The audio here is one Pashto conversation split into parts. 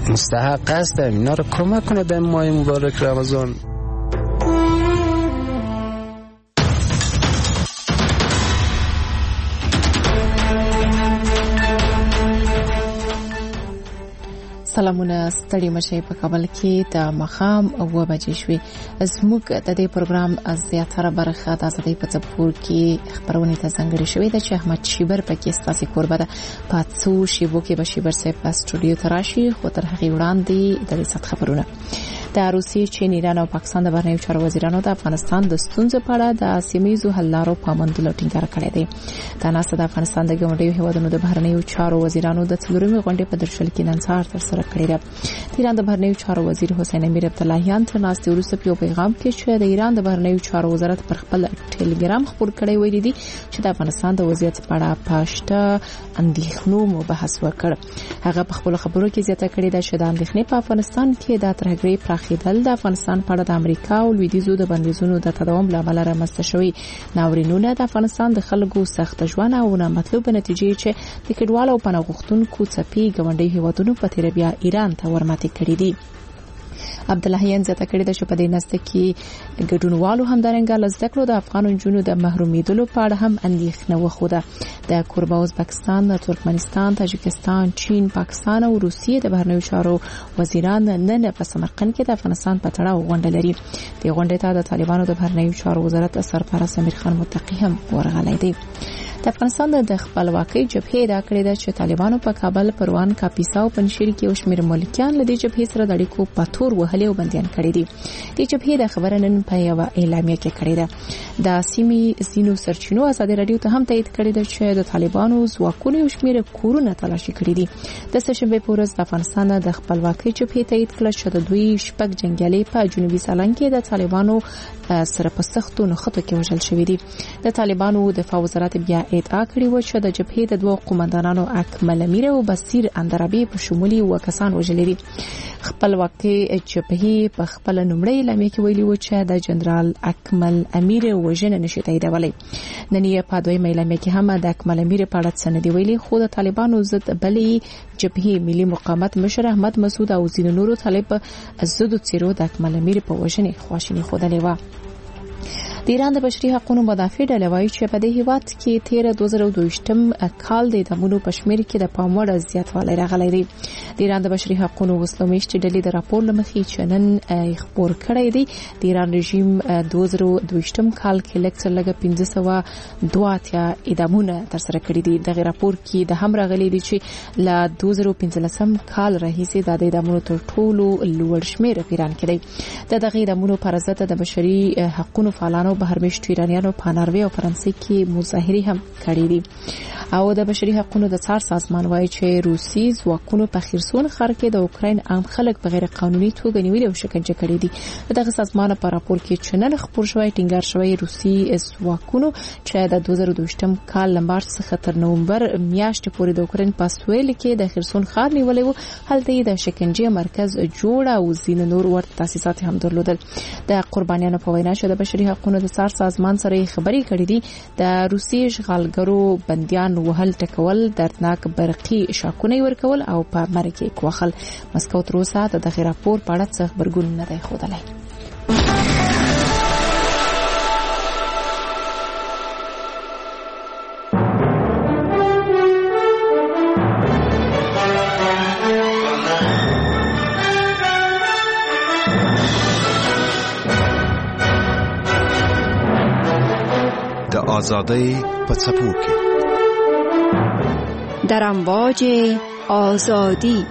مستحق هستن اینا رو کمک کنه به ماه مبارک رمضان. سلامونه ستړي مشه په کابل کې د مخام 9 بجې شوې. زموږ د دې پروګرام زیاتره برخه د ازادۍ په څپور کې خبرونه ته ځانګړې شوې ده چې احمد شیبر پکې ستاسو کوربه ده. په څو شیبو کې به شیبر صاحب په سټوډیو ته راشي، خو تر هغې وړاندې د دې خبرونه د روسیې، چین، ایران او پاکستان د بهرنیو چارو وزیرانو د افغانستان د ستونزو په اړه د سیمه‌ییزو حل لارو په موندلو ټینګار کړی دی. دا ناسته د افغانستان د ګاونډیو هیوادونو د بهرنیو چارو وزیرانو د څلورمې غونډې په درشل کې نن سهار ترسره کړې ده. د ایران د بهرنیو چارو وزیر حسین امیر عبداللهیان تر ناستې وروسته په پیغام کې چې د ایران د بهرنیو چارو وزارت پر خپل ټلګرام خپور کړی ویلي دي چې د افغانستان د وضعیت په اړه پاشته اندېښنو مباحث وکړ. هغه په خپل خبرو کې زیاته کړې ده چې د اندېښنې په افغانستان کې د ترهګرۍ پراخېدل د افغانستان په اړه د امریکا او لویدیځو د بندیزونو د تداوم له امله رامنځته شوي ناورینونه د افغانستان د خلکو سخت ژوند او نامطلوبه نتیجې چې د کډوالو او پناه غوښتونکو څپې ګاونډي هیوادونو په تیر بیا ایران ته ورماتې کړې دي. عبداللهیان زیاته کړې ده چې په دې نسته کې ګډونوالو همدارنګه له زده کړو د افغان نجونو د محرومیدلو په اړه هم اندېښنه وښوده. د کوربه ازبکستان، ترکمنستان، تاجکستان، چین، پاکستان او روسیې د بهرنیو چارو وزیران نن په سمرقند کې د افغانستان په تړاو غونډه لري. د غونډې ته د طالبانو د بهرنیو چارو وزارت سرپرست امیر خان متقی هم ورغلی دی. د افغانستان د خپلواکۍ جبهې ادعا کړې ده چې طالبانو په کابل، پروان، کاپیسا او پنجشیر کې یو شمېر ملکیان له دې جبهې سره د اړیکو په تور وهلي او بندیان کړي دي. د جبهې د خبره نن په یوه اعلامیه کې کړې ده. د سیمې ځینو سرچینو ازادي راډیو ته هم تایید کړی ده چې د طالبانو ځواکونو یو شمېر کورونه تلاشي کړي دي. د سهشنبې په ورځ د افغانستان د خپلواکۍ جبهې تایید کړه چې د دوی شپږ جنګیالي په جنوبي سالنګ کې د طالبانو سره په سختو نښتو کې وژل شوي دي. د طالبانو دفاع وزارت بیا ادعا کړې و چې د جبهې د دوه قومندانانو اکمل امیر او بصیر اندرابي په شمول یو کسان وژلي دي. خپلواکۍ جبهې په خپل لومړی اعلامیه کې ویلي و چې د جنرال اکمل امیر وژنه نشي تاییدولی. نن یې په دویمه اعلامیه کې هم د اکمل امیر په اړه څه نه دی ویلي، خو د طالبانو ضد بلې جبهې ملي مقاومت مشر احمد مسعود او ځینو نورو طالب ضد څیرو د اکمل امیر په وژنې خواشیني ښودلې وه. د ایران د بشري حقوقو مدافع ډله وایي چې په دې هیواد کې تیر 2022م کال د اعدامونو په شمېر کې د پام وړ زیاتوالی راغلی دی. د ایران د بشري حقوقو وسلومیشتي ډلې د راپور له مخې چې نن خبر کړی دی د ایران رژیم 2022م کال کې لږ 1582 اعدامونه ترسره کړي دي. دغه راپور کې د هم راغلي دي چې له 2015 کال راهیسې د اعدامونو تر ټولو لوړ شمېر په ایران کې دی. دغه اعدامونو پر ضد د بشري حقوقو فعالانو بهرمېشتو ایرانیانو په ناروې او فرانسې کې مظاهرې هم کړې دي. او د بشري حقوقو د څار سازمان وایي چې روسي ځواکونو په خرسون ښار کې د اوکراین عام خلک په غیر قانوني توګه نیولي او شکنجه کړي دي. دغه سازمان په راپور کې چې نن خبر شوی ټینګار شوی روسي ځواکونو چې د 2022م کال له مارچ څخه تر نومبر میاشتې پورې د اوکراین په سویل کې د خرسون ښار نیولې وو. هلته د شکنجې مرکز جوړ او ځینې نور ورته تاسیسات هم درلودل. د قربانیانو په وینا چې د بشري حقوقو د څار سازمان سره خبرې کړې دي د روسي اشغالګرو بنديان وهل ټکول، دردناک برقي شاکونه ورکول او په مرکه کې وخل. مسکو تر اوسه د دغه راپور په اړه څه خبرګون نه دی ښودلی. د آزادۍ په څپو کې در امواج آزادی.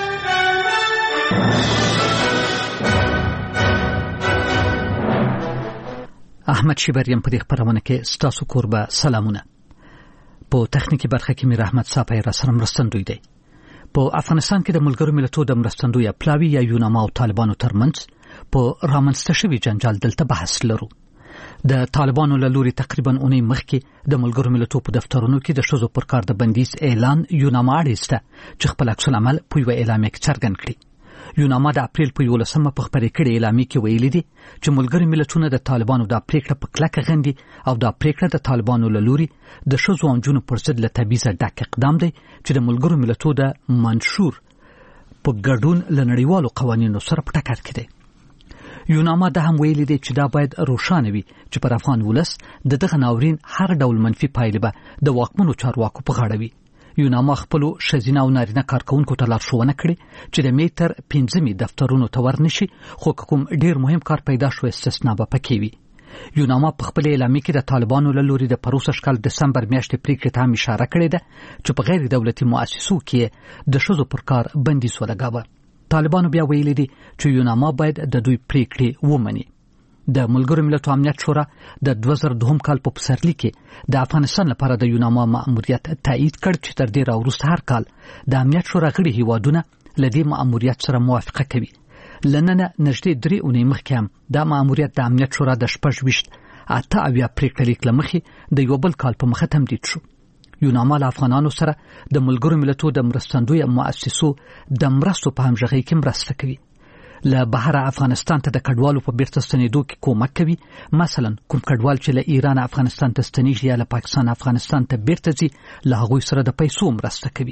احمد شیبریم په دې خبرونه کې ستاسو کوربه سلامونه. په تخنیکی برخه کې میر احمد صاحب را سره مرستندوی دی. په افغانستان کې د ملګرو ملتونو د مرستندوی پلاوی یا یوناما او طالبانو ترمنځ په رامنځته شوي جنجال دلته بحث لرو. د طالبانو له لوري تقریبا اونۍ مخکې د ملګرو ملتونو په دفترونو کې د ښځو پر کار د بندیز اعلان یوناما اړیسته چې خپل عکس العمل په یوه اعلامیه کې څرګند کړي. یوناما د اپریل په 11مه په خبرې کړې اعلامیه کې ویلي دي چې ملګري ملتونه د طالبانو د پریکړه په کلکه غندي او د پریکړه د طالبانو له لوري د ښځو او نجونو پر ضد له تبعیضه ډک اقدام دی چې د ملګرو ملتونو د منشور په ګډون لنړیوالو قوانینو سره په ټکر کې دی. یوناما د هم ویلي دی چې دا باید روښانه وي چې پر افغان ولس د دغه ناورین هر ډول منفي پایلې به د واکمنو چارواکو په غاړه وي. یوناما خپلو ښځینه او نارینه کارکوونکو ته لارښوونه کړې چې د مې تر 5 دفترونو ته ورنشي، خو کوم ډیر مهم کار پیدا شو استثنا به پکې وي. یوناما په خپل اعلامیه کې د طالبانو له لوري د پروسه شکل دسمبر میاشتې پریکړې ته هم اشاره کړې ده چې په غیر دولتي مؤسسو کې د ښځو پر کار بندیز ولګاوه. طالبانو بیا ویلي دي چې یوناما باید د دوی پریکړې ومني. د ملګرو ملتونو امنیت شورا د 2002 کال په پسرلي کې د افغانستان لپاره د یوناما مأموریت تایید کړ چې تر ډیره وروسته هر کال د امنیت شورا غړي هیوادونه له دې مأموریت سره موافقه کوي. لننه نږدې 3 اونۍ مخکې هم د مأموریت د امنیت شورا د 28 پریکړه لیک لمخې د یو بل کال په مخه تمدید شو. یوناما له افغانانو سره د ملګرو ملتونو د مرستندوی مؤسسو د مرستو په همغږۍ کې مرسته کوي. له بهر افغانستان ته د کډوالو په بیرته ستنېدو کې کومک کوي. مثلا کوم کډوال چې له ایران افغانستان ته ستنېږي یا له پاکستان افغانستان ته بیرته ځي، له هغوی سره د پیسو مرسته کوي.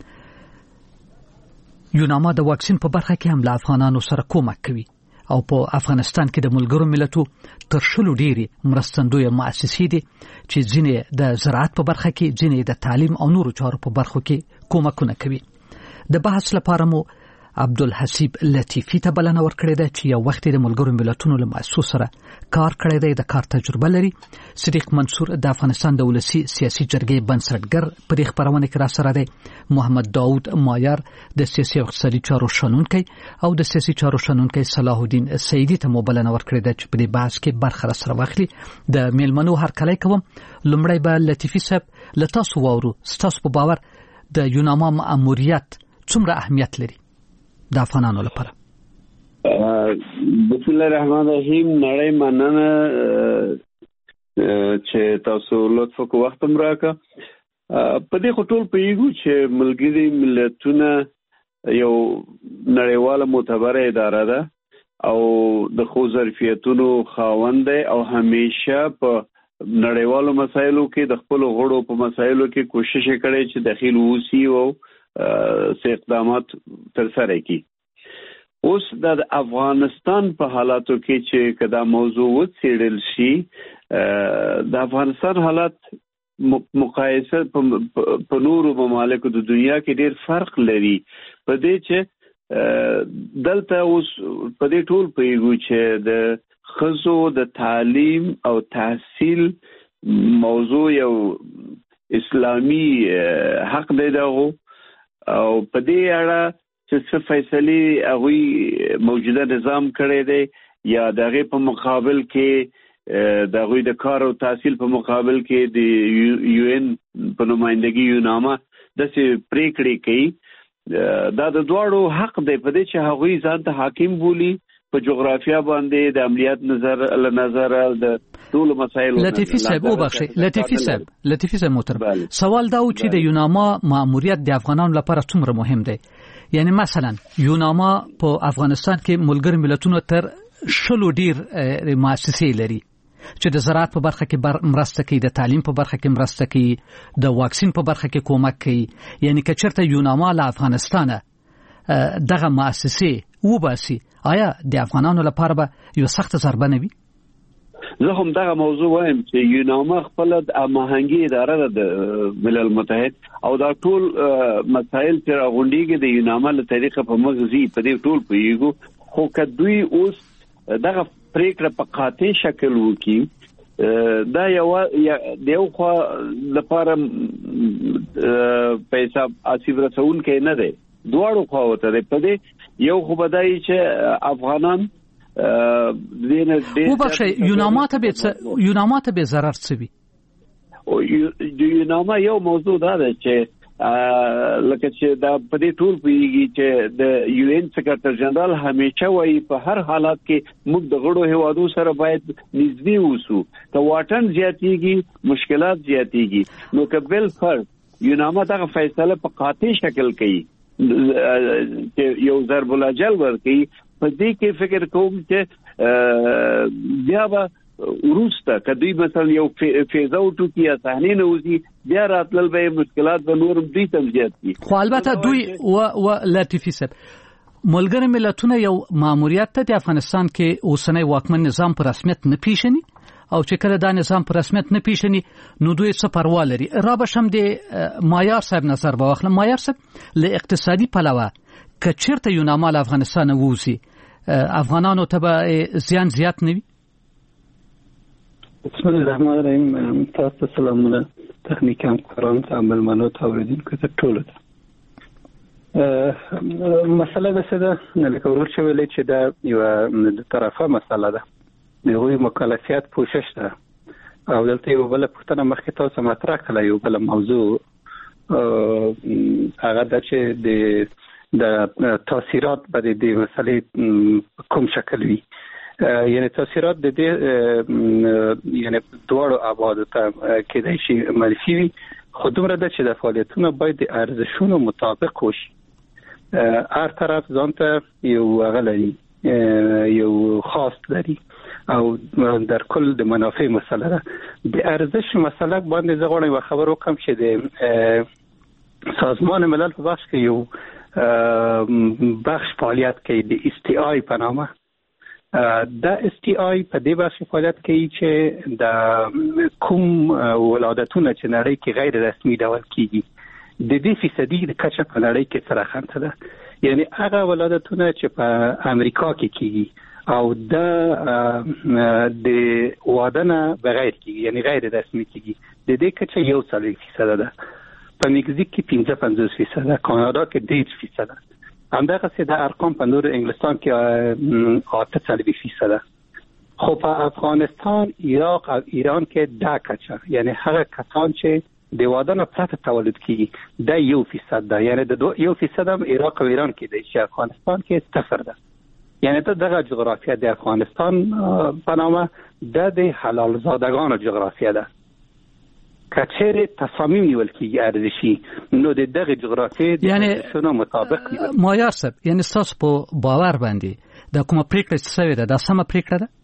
یوناما د واکسین په برخه کې هم له افغانانو سره کومک کوي او په افغانستان کې د ملګرو ملتونو تر 100 ډېری مرستندوی مؤسسې دي چې ځینې د زراعت په برخه کې، ځینې د تعلیم او نورو چارو په برخو کې کومکونه کوي. د بحث لپاره مو عبدالحسیب لطیفی ته بلنه ورکړې ده چې یو وخت د ملګرو ملتونو له مؤسسو سره کار کړی دی، د کار تجربه لري. صدیق منصور د افغانستان د ولسی سیاسي جرګې بنسټګر په دې خبرونه کې را سره دی. محمد داود مایار د سیاسي او اقتصادي چارو شنونکی او د سیاسي چارو شنونکی صلاح الدین سیدی ته بلنه ورکړې ده چې په دې بحث کې برخه را سره واخلي. د میلمنو هرکلی کوم. لومړی به لطیفی صاحب له تاسو واورو، ستاسو په باور د یوناما مأموریت څومره اهمیت لري د افغانانو لپاره؟ بسم الله الرحمن الرحیم. نړۍ مننه چې تاسو لطف وکړو وخت هم راکړه. په دې خو ټول پوهیږو چې ملګري ملتونه یو نړیواله معتبره اداره ده او د ښو ظرفیتونو خاوند دی او همیشه په نړیوالو مسایلو کې د خپلو غړو په مسایلو کې کوشش کړي چې دخیل ووسي او اقدامات تر سره کی. اوس د افغانستان په حالاتو کې چې کدا موضوع وڅېړل شي، د افغانستان حالات مقایسه په نورو ممالکو د دنیا کې ډېر فرق لري. په دې چې دلته اوس په دې ټول پوهیږو چې د ښځو د تعلیم او تحصیل موضوع یو اسلامي حق دی دغه، او په دې اړه چې څه فیصلې هغوی موجوده نظام کړی دی یا د هغې په مقابل کې د هغوی د کار او تحصیل په مقابل کې د یو این په نمایندګي یوناما داسې پریکړې کوي. دا د دواړو حق دی په دې چې هغوی ځان ته حاکم بولي په جغرافیا باندې د امنیت نظر د ټول مسایل. لطیفی صاحب وبخښئ، لطیفی صاحب محترم، سوال دا و چې د یوناما مأموریت د افغانانو لپاره څومره مهم دی. یعنی مثلا یوناما په افغانستان کې ملګرو ملتونو تر 100 ډیر مؤسسې لري چې د زراعت په برخه کې مرسته کوي، د تعلیم په برخه کې مرسته کوي، د واکسین په برخه کې کومک کوي. یعنی که چېرته یوناما له افغانستانه دغه مؤسسې وباسي، آیا د افغانانو لپاره به یو سخت ضربه نه وي؟ زه هم دغه موضوع وایم چې یوناما خپل د هماهنګي اداره ده د ملل متحد او دا ټول مسایل چې راغونډېږي د یوناما له طریقه په مغزي په دې ټول پوهیږو. خو که دوی اوس دغه پریکړه په قاطع شکل وکړي، دا یو خوا لپاره پیسې آسیب رسونکی نه دی، دواړو خواوته دی. په دې یو خو بدایي چې افغانان وبخښئ، یوناما ته به ضرر څه وي؟ یوناما یو موضوع دا ده چې لکه چې دا په دې ټول پوهیږي چې د یو این سکرټر جنرال همیشه وایي په هر حالات کې موږ د غړو هیوادو سره باید نږدې اوسو. که واټن زیاتېږي مشکلات زیاتېږي، نو که بل فرض یوناما دغه فیصله په قاطع شکل کوي چې یو ضرب الاجل ورکوي، په دې کې فکر کوم چې بیا به وروسته کدی مثلا یو فیز اوټ کی صحنه نه وځي بیا راتلل به مشکلات به نور دوی تم زیات دي. خو البته دوی و لطیفي صاحب ملګری ملتونه یو ماموریت ته د افغانستان کې اوسنۍ واکمن نظام په رسمیت نه پیژني او چې کله دا نظام په رسمیت نه پیژني نو دوی څه پروا لري. را بشم د مایار صاحب نظر به واخلم. مایار صاحب له اقتصادي پلوه که چیرته یو نامال افغانستان ووزي افغانانو ته به زیان زیات نه وي. بسم الله الرحمن الرحیم. تاسو سلامونه تخنیکان قرآن تعامل منو تاوردین که ټول ده. مسله ده څه ده نه لکه ورور چې ویلې چې دا یو طرفه مسله ده دغه مکلفیت پوښښ ده او دلته یو بل پښتنه مخکې تاسو مطرح کړل یو بل موضوع هغه د چې د تاثیرات به د مسلې کوم شکل وي یعنی تاثیرات د دې یعنی دوړو آباد ته کېدای شي منفي وي خو دومره ده چې د فعالیتونو باید د ارزښتونو مطابق وشي. هر طرف ځانته یو غلري یو خاص لري او در کل د منافع مسله ده. د ارزش مسله باندې زه غواړم یو خبر وکم چې د سازمان ملل په بخش کې یو بخش فعالیت کوي د STI په نامه. دا STI په دې بخش فعالیت کوي چې د کوم ولادتونه چې نړۍ کې غیر رسمي ډول کیږي د دې فیصدي د کچه په نړۍ کې سره خنته ده. یعنی هغه ولادتونه چې په امریکا کې کیږي او د واده نه بغیر کیږي یعنی غیر رسمي کیږي د دې کچه 1% ده. په مکزیک کې 55% ده، کانادا کې 10% ده. همدغه څه د ارقام په نور انګلستان کې 8% ده. خو په افغانستان، عراق او ایران کې دا کچه یعنی هغه کسان چې د واده نه پرته تولد کیږي دا 1% ده. یعنی د 1% هم عراق او ایران کې دی چې افغانستان کې 0 ده. یعنی دغه جغرافیه د افغانستان په نامه د حلال زادگان جغرافیه ده. کچره تصامیم نیول کیږي ارزشي نو د دغه جغرافیه یعنی شنو مطابق مایار صاحب یعنی تاسو په باور باندې د کومه پریکړه چې سوي ده د سم پریکړه ده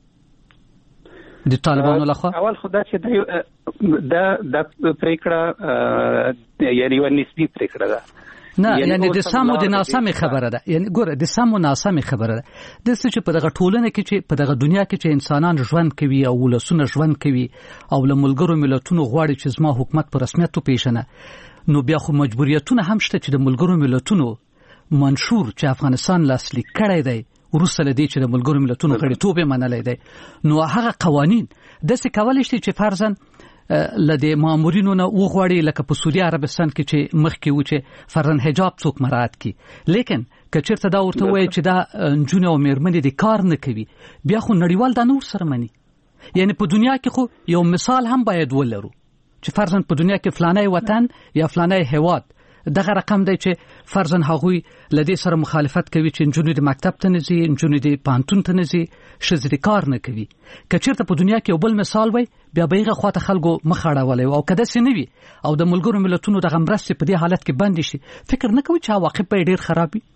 د طالبانو لخوا؟ اول خدای چې د پریکړه یعنی ونه نسبی پریکړه ده. نه یعنی د سمو د ناسمه خبره ده. یعنی ګوره د سمو ناسمه خبره ده د څه چې په دغه ټولنه کې چې په دغه دنیا کې چې انسانان ژوند کوي او ولسونه ژوند کوي او له ملګرو ملتونو غواړي چې زما حکومت په رسمیت وپیژنه نو بیا خو مجبوریتونه هم شته چې د ملګرو ملتونو منشور چې افغانستان لاسلیک کړی دی وروسته لدی چې د ملګرو ملتونو غړیتوب یې منلی دی نو هغه قوانین داسې کولی شي چې فرضاً لدې مامورینو نه وغواړي لکه په سعودي عربستان کې چې مخکې و چې فرضاً حجاب څوک مراعات کړي لیکن که چېرته دا ورته وایي چې دا نجونې او میرمنې د کار نه کوي بیا خو نړیوال دا نور سره مني. یعنی په دنیا کې خو یو مثال هم باید ولرو چې فرضاً په دنیا کې فلانی وطن یا فلانی هیواد دغه رقم دی چې فرضاً هغوی لدې سره مخالفت کوي چې نجونې د مکتب ته نه ځي، نجونې د پوهنتون ته نه ځي، ښځې د کار نه کوي. که چېرته په دنیا کې یو بل مثال وای بیا به هغه خواته خلکو مخ اړولی او که داسې نه وي او د ملګرو ملتونو دغه مرستې په دې حالت کې بندې شي فکر نه کوي چې عواقب به ډېر خراب وي؟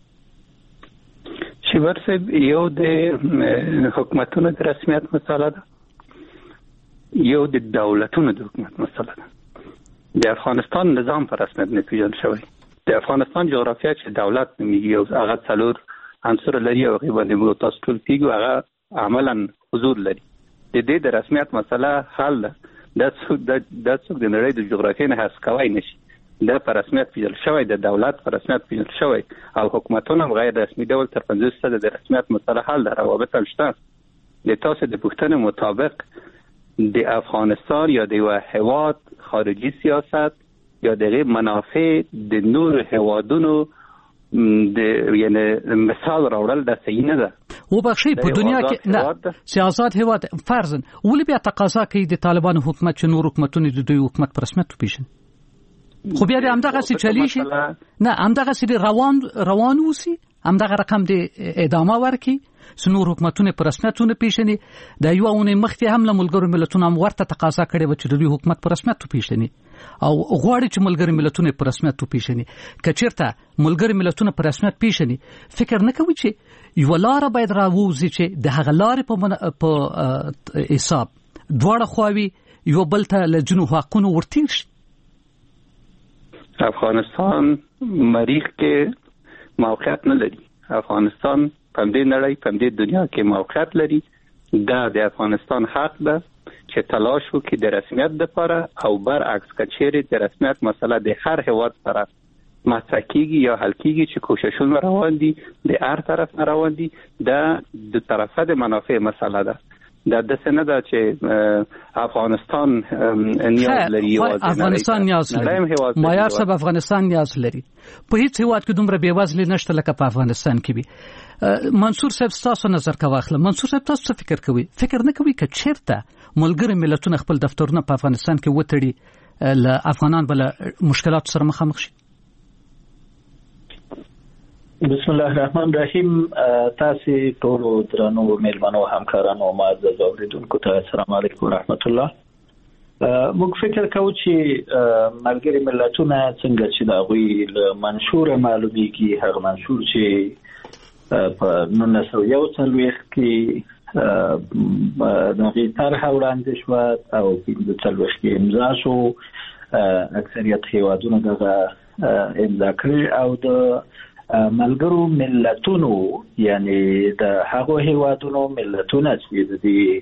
شیبر صاحب یو د حکومتونو د رسمیت مسله ده، یو د دولتونو د حکومت مسله ده. د افغانستان نظام په رسمیت نه پیژندل شوی. د افغانستان جغرافیه چې دولت نومیږي او هغه څلور عنصر لري او هغه باندې موږ تاسو ټول پیږو هغه عملاً حضور لري. د دې د رسمیت مسله حل ده. د څوک د نړۍ د جغرافیې نه حذف کوي نشي. دا په رسمیت پیژندل شوی، د دولت په رسمیت پیژندل شوی او حکومتونه غیر رسمي ډول تر 50% د رسمیت مسله حل ده. روابط شته. د تاسو د پوښتنې مطابق د افغانستان یا د یو هیواد خارجي سیاست یا د منافع د نور هیوادونو د یعنی مثال راوړل د صحیح نه ده. وبخښئ په دنیا کې نه سیاست هیواد فرضاً ولې بیا تقاضا کوي د طالبانو حکومت چې نور حکومتونه د دوی حکومت په رسمیت وپیژني؟ خو بیا د همدغه څه چلی شي نه همدغه څه روان اوسي همدغه رقم د ادامه ورکړي نور حکومتونه په رسمیتونه پیژني. د یو اونۍ مخکې هم له ملګرو ملتونو هم ورته تقاضا کړې و چې د دوی حکومت په رسمیت وپیژني او غواړي چې ملګری ملتونه په رسمیت وپیژني. کچیرته ملګری ملتونه په رسمیت پیژني، فکر نه کوي چې یو لار باید راووزي چې د هغه لارې په حساب دواړه خواوي یو بل ته له جنو حقونو ورتیر شي. افغانستان مریخ کې موقعیت نه لري. افغانستان په دې نړۍ په دې دنیا کې موقعیت لري. دا د افغانستان حق ده چې تلاش وکړي د رسمیت لپاره، او برعکس کچېرې د رسمیت مسله د هر هیواد طرف مطرح کیږي یا حل کیږي چې کوششونه روان دي د هر طرف نه روان دي، دا د طرفه د منافع مسله ده. دا د څه ده چې افغانستان نیاز لري. افغانستان نیاز لري. معیار صاحب افغانستان نیاز لري. په هیڅ هیواد کې دومره بېوزلي نشته لکه په افغانستان کې وي. منصور صاحب تاسو نظر کا واخله. منصور صاحب تاسو څه فکر کوي؟ فکر نه کوي چې چیرته ملګری ملتونه خپل دفترونه په افغانستان کې وتړي ل افغانان بل مشکلات سره مخامخ شي؟ بسم الله الرحمن الرحیم. تاسو ټول درنو مېلمنو همکارانو معزز اوریدونکو ته السلام علیکم ورحمت الله. موږ فکر کوو چې ملګری ملتونه څنګه چې دا غوي له منشور معلومیږي، هغه منشور چې په 1941 کې دغه طرح وړاندې شو او په 1940 کې امضا شو. اکثریت هیوادونو دغه امضا کړی او د ملګرو ملتونو یعنی د هغو هیوادونو ملتونه چې د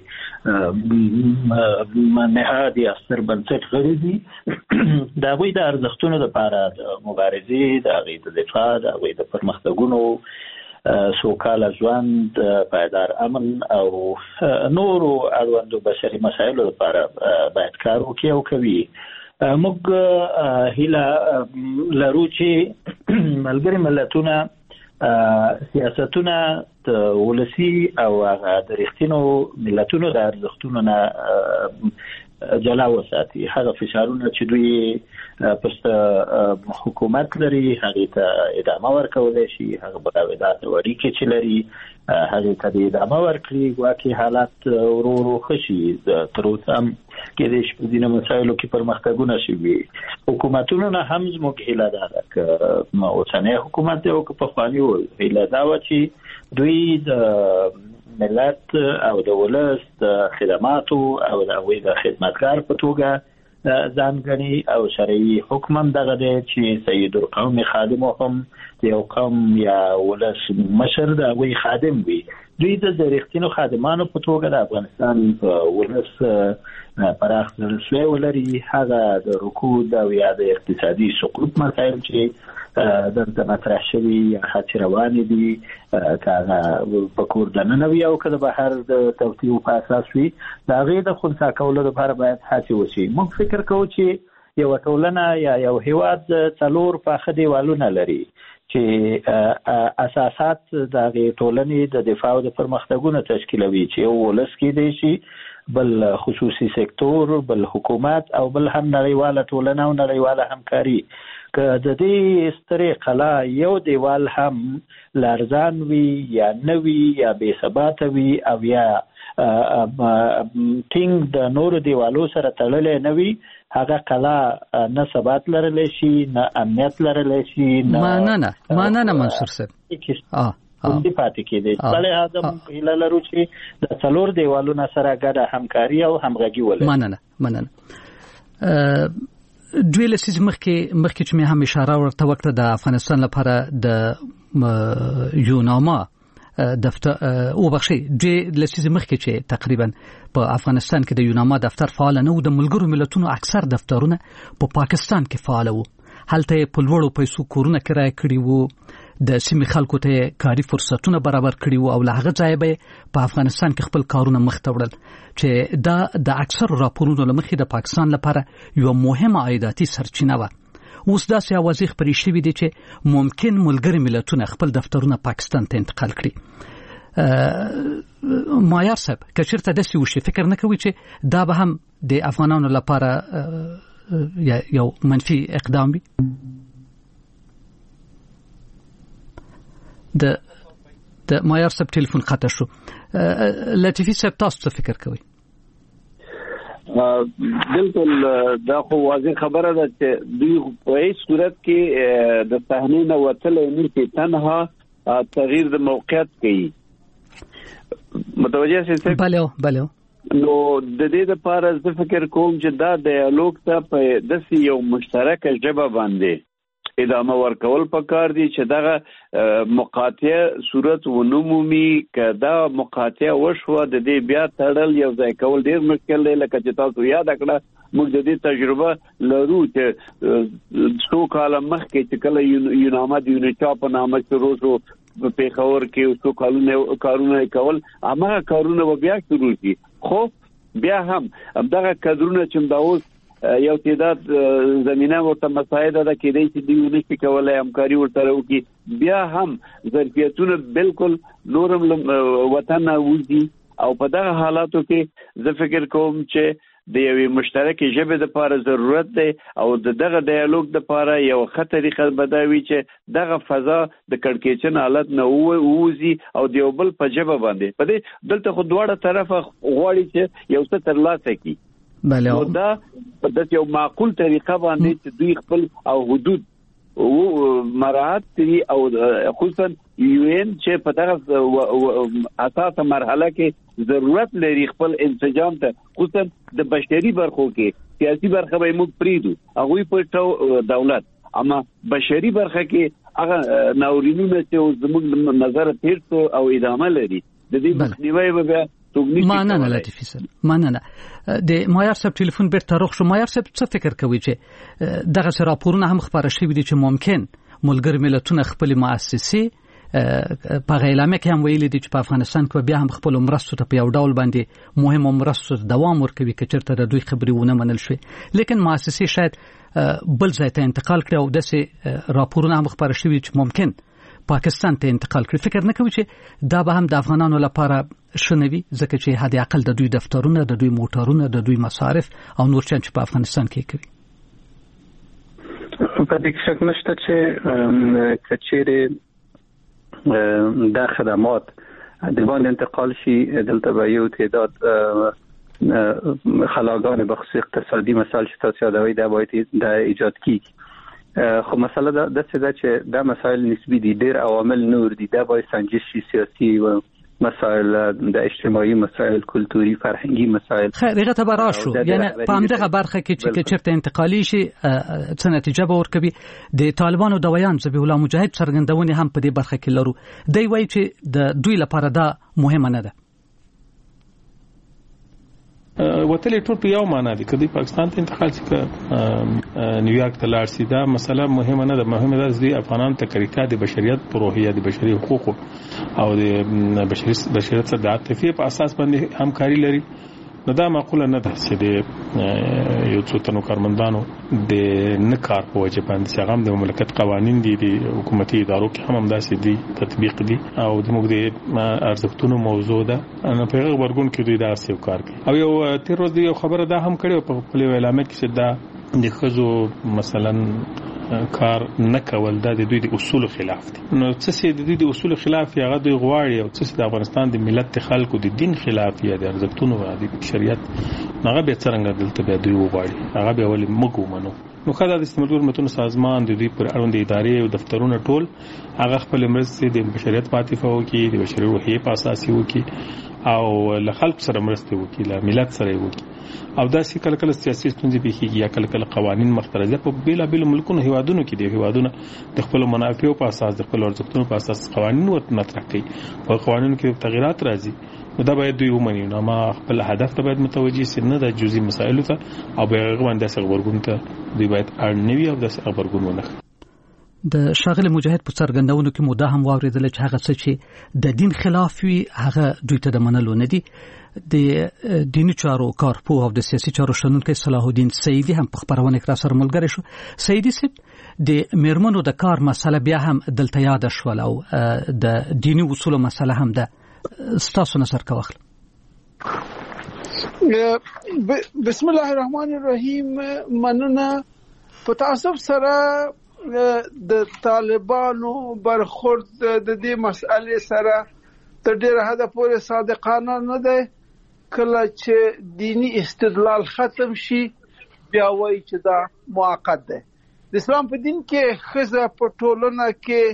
نهادي اثر بنسټ غړي دي د هغوی د ارزښتونو لپاره د مبارزې، د هغوی د دفاع، د هغوی د پرمختګونو، سوکاله ژوند، پایدار امن او نورو اړوندو بشري مسایلو لپاره باید کار وکړي او کوي. موږ هیله لرو چې ملګری ملتونه سیاستونه د ولسی او د رښتینو ملتونو د ارزښتونو نه جلا وساتي. هغه فشارونه چې دوی پست حکومت لري هغه ته ادامه ورکولای شي، هغه بغاوتات وړي چې لري هغه ته ادامه ورکړي، واکه حالات ورو ورو خشي. تر اوسه هم کې د شپږینه مسایلو کې پرمختګونه شوي. حکومتونو نه هم زموږ هیله ده چې اوسنۍ حکومت او په خواني هیله دا و چې دوی د ملت او د ولس د خدماتو او د خدمتګار په توګه ځانګړي او شرعي حکم هم دغه دی چې سید القوم خادم هم یو قوم یا ولس مشر د هغوی خادم وي. دوی د رښتینو خادمانو په توګه د افغانستان په ولس پراخ زړه ولري. هغه د رکود او یا د اقتصادي سقوط مسایل چې دلته مطرح شوي یا هڅې روانې دي، که په کور دننه وي او که د بهر د توطیو په اساس وي، د هغې د خنثی کولو لپاره باید هڅې وشي. موږ فکر کوو چې یوه ټولنه یا یو هیواد 4 پاخه دیوالونه لري چې اساسات د هغې ټولنې د دفاع او د پرمختګونو تشکیلوي، چې یو ولس کېدی شي، بل خصوصي سکتور، بل حکومت او بل هم نړیواله ټولنه او نړیواله همکاري. که د دې سترې قلا یو دیوال هم لارزان وي یا نوي یا بې ثباته وي او یا ټینګ د نورو دیوالو سره تړلې نه وي، هغه قلا نه ثبات لرلی شي، نه امنیت لرلی شي، مننه منصور صاحب کومې پاتې کېدی. بلې هغه موږ هیله لرو چې د 4 دیوالونو سره ګډه همکاري او همغږي ولري. مننه. دوی لسیز مخکې چې مې هم اشاره ورته وکړه د افغانستان لپاره د یوناما دفتر او بخشي دوی لسیز مخکې چې تقریبا په افغانستان کې د یوناما دفتر فعال نه و، د ملګرو ملتونو اکثر دفترونه په پاکستان کې فعال وو. هلته په لوړو پیسو کورونه کرایه کړي وو، د سیمې خلکو ته کاري فرصتونه برابر کړي وو او له هغه ځایه به په افغانستان کې خپل کارونه مخته وړل، چې دا د اکثر راپورونو له مخې د پاکستان لپاره یو مهمه عایداتي سرچینه وه. اوس داسې اوازې خپرې شوې دي چې ممکن ملګري ملتونه خپل دفترونه پاکستان ته انتقال کړي. معیار صاحب که چېرته داسې وشي، فکر نه کوي چې دا به هم د افغانانو لپاره یو منفي اقدام وي؟ د معیار صاحب ټلیفون قطع شو. لطیفي صاحب تاسو څه فکر کوئ؟ بالکل دا خو واضح خبره ده چې دوی په هیڅ صورت کې د صحنې نه وتل نه چې تنها تغییر د موقعیت کوي. متوجه شئ؟ بله نو د دې لپاره زه فکر کوم چې دا ډایالوګ ته په داسې یو مشترکه ژبه باندې ادامه ورکول پکار دي چې دغه مقاطعه صورت ونمومي. که دا مقاطعه وشوه د دې بیا تړل یو ځای کول ډیر مشکل دی. لکه چې تاسو یاد کړه موږ د دې تجربه لرو چې څو کاله مخکې چې کله یونامه د یونیچا په نامه شروع شو په پیښور کې څو کارونه کول، هغه کارونه بیا شروع شي. خو بیا هم دغه کډرونه چې دا اوس یو تعداد زمينه ورته مساعد ده کېدای چې دی ونشي کولای همکاري ورته وکړي. بیا هم ظرفیتونه بالکل نورم وطن وځي او په دغه حالاتو کې زه فکر کوم چې د یوې مشترکې ژبې لپاره ضرورت دی او دغه ډایالوګ لپاره یو ښه طریقه بدوي چې دغه فضا د کړکېچن حالت نه ووځي او د یو بل په ژبه باندې په دې دلته خو دواړه طرفه غواړي چې یو څه ترلاسه کړي. بله نو دا په یو معقول طریقه باندې چې دوی خپل او حدود مراعات کړي او خصوصا UN چې په دغه اساسه مرحله کې ضرورت لري خپل انسجام ته، خصوصا د بشري برخو کې سیاسي برخه به موږ پریدو هغه په دولت، اما بشري برخه کې هغه ناورینونه چې زموږ نظر تیر او ادامه لري د دې مخنیوي به مننه لطیفي صاحب. مننه. د مایار صاحب ټلیفون بیرته روغ شو. مایار صاحب څه فکر کوي چې دغه راپورونه هم خبره شوی دي چې ممکن ملګری ملتونه خپل مؤسسې په اعلامیه کې هم ویلي دي چې په افغانستان کې بیا هم خپل مرستو ته په یو ډول باندې مهمه مرستو دوام ورکوي که چېرته د دوی خبرې ونه منل شي، لیکن مؤسسې شاید بل ځای ته انتقال کړي او داسې راپورونه هم خبره شوي چې ممکن پاکستان ته انتقال کړي. فکر نه کوي چې دا به هم د افغانانو لپاره شنوي، ځکه چې حد اقل د دوی دفترونه، د دوی موټرونه، د دوی مصارف او نور چې په افغانستان کې کوي. په دې کې شک نشته چې کچېره دا خدمات د باندې انتقال شي دلته به یو تعداد خلاګان به خصوص اقتصادي مسائل چې تاسو یادوي دا باید د ایجاد کیږي. خو مسله دا څه چې دا مسائل نسبی دي، ډېر عوامل نور دي، دا باید سنجش شي، سیاسي و مسائل د اجتماعي مسائل، کلتوري فرهنګي مسائل. خیر هغه ته براشو، یعنی په همدغه برخه کې چې چیرته انتقالي شي څه نتیجه به ورکوي. د طالبانو د ویان ذبیح الله مجاهد څرګندونې هم په دې برخه کې لرو. دی وایي چې د دوی لپاره دا مهمه نه ده. وتلې ټول په یو معنا دي. کله پاکستان ته انتقال شي نیویارک ته لاړ شي دا مسله مهمه نه ده. مهمه ده چې افغانان ته کریکا د بشریت پروهیه، د بشري حقوقو او د بشریت سره د عاطفي په اساس باندې همکاري لري. نو دا معقوله نه ده چې د یو څو تنو کارمندانو د نکار په وجه باندې څنګه د مملکت قوانين دي د حکومتي ادارو کې هم همداسې دي تطبیق دي او د موږ د ارزښتونو موضوع ده. انا په هغه ورګون کې دوی دا سیو کار کوي. او یو تیر ورځ یو خبره ده هم کړي په خپل اعلان کې چې دا د خزو مثلا کار نه کول دا د دوی د اصول خلاف دي. نو څه د دوی د اصول خلاف هغه دوی غواړي او څه د افغانستان د ملت خلکو د دین خلاف یا د ارزښتونو او د شریعت هغه به څنګه دلته به دوی وغواړي هغه به ولې مګو منو. نو خدای د استعمال متون سازمان د دوی پر اړوند ادارې او دفترونه ټول هغه خپل مرستې د بشریت پاتې وکي، د بشري روحیه په اساس وکي او له خلک سره مرسته وکي، له ملت سره وکي. او دا چې کله کله سیاسي ستونزې بهيږي یا کله کله قوانين مختلفه په بیلابل ملکونو هیوادونو کې دي، هیوادونه د خپل منافعو په اساس د خپل ارزښتونو په اساس قوانين ورته مطرح کوي. په قوانینو کې تغیرات راځي نو دا باید دوی ومني. نو ما خپل هدف ته باید متوجي سي، نه د جزئي مسایلو ته او به غوښنه د خبرګون ته دوی باید اړنوي او د خبرګون ونه. د شاغل مجاهد په څرګندونو کې مودا هم واوریدل چې هغه څه چې د دین خلاف وي هغه دوی ته د منلو نه دي. د دیني چارو کارپوه او د سیاسي چارو شنونکي صلاح الدین سیدی هم په خبرونه کې را سره ملګری شو. سیدی صاحب د میرمنو د کار مسله بیا هم دلته یاد شول او د دیني اصول مسله هم ده. ستاسو نظر کا واخل. بسم الله الرحمن الرحیم. مننه. په تاسف سره د طالبانو برخورد د دې مسئلې سره تر ډیره حد پورې صادقانه نه ده. کله چې دینی استدلال ختم شي بیا وایي چې دا موقت ده. د اسلام په دین کې ښځه په ټولنه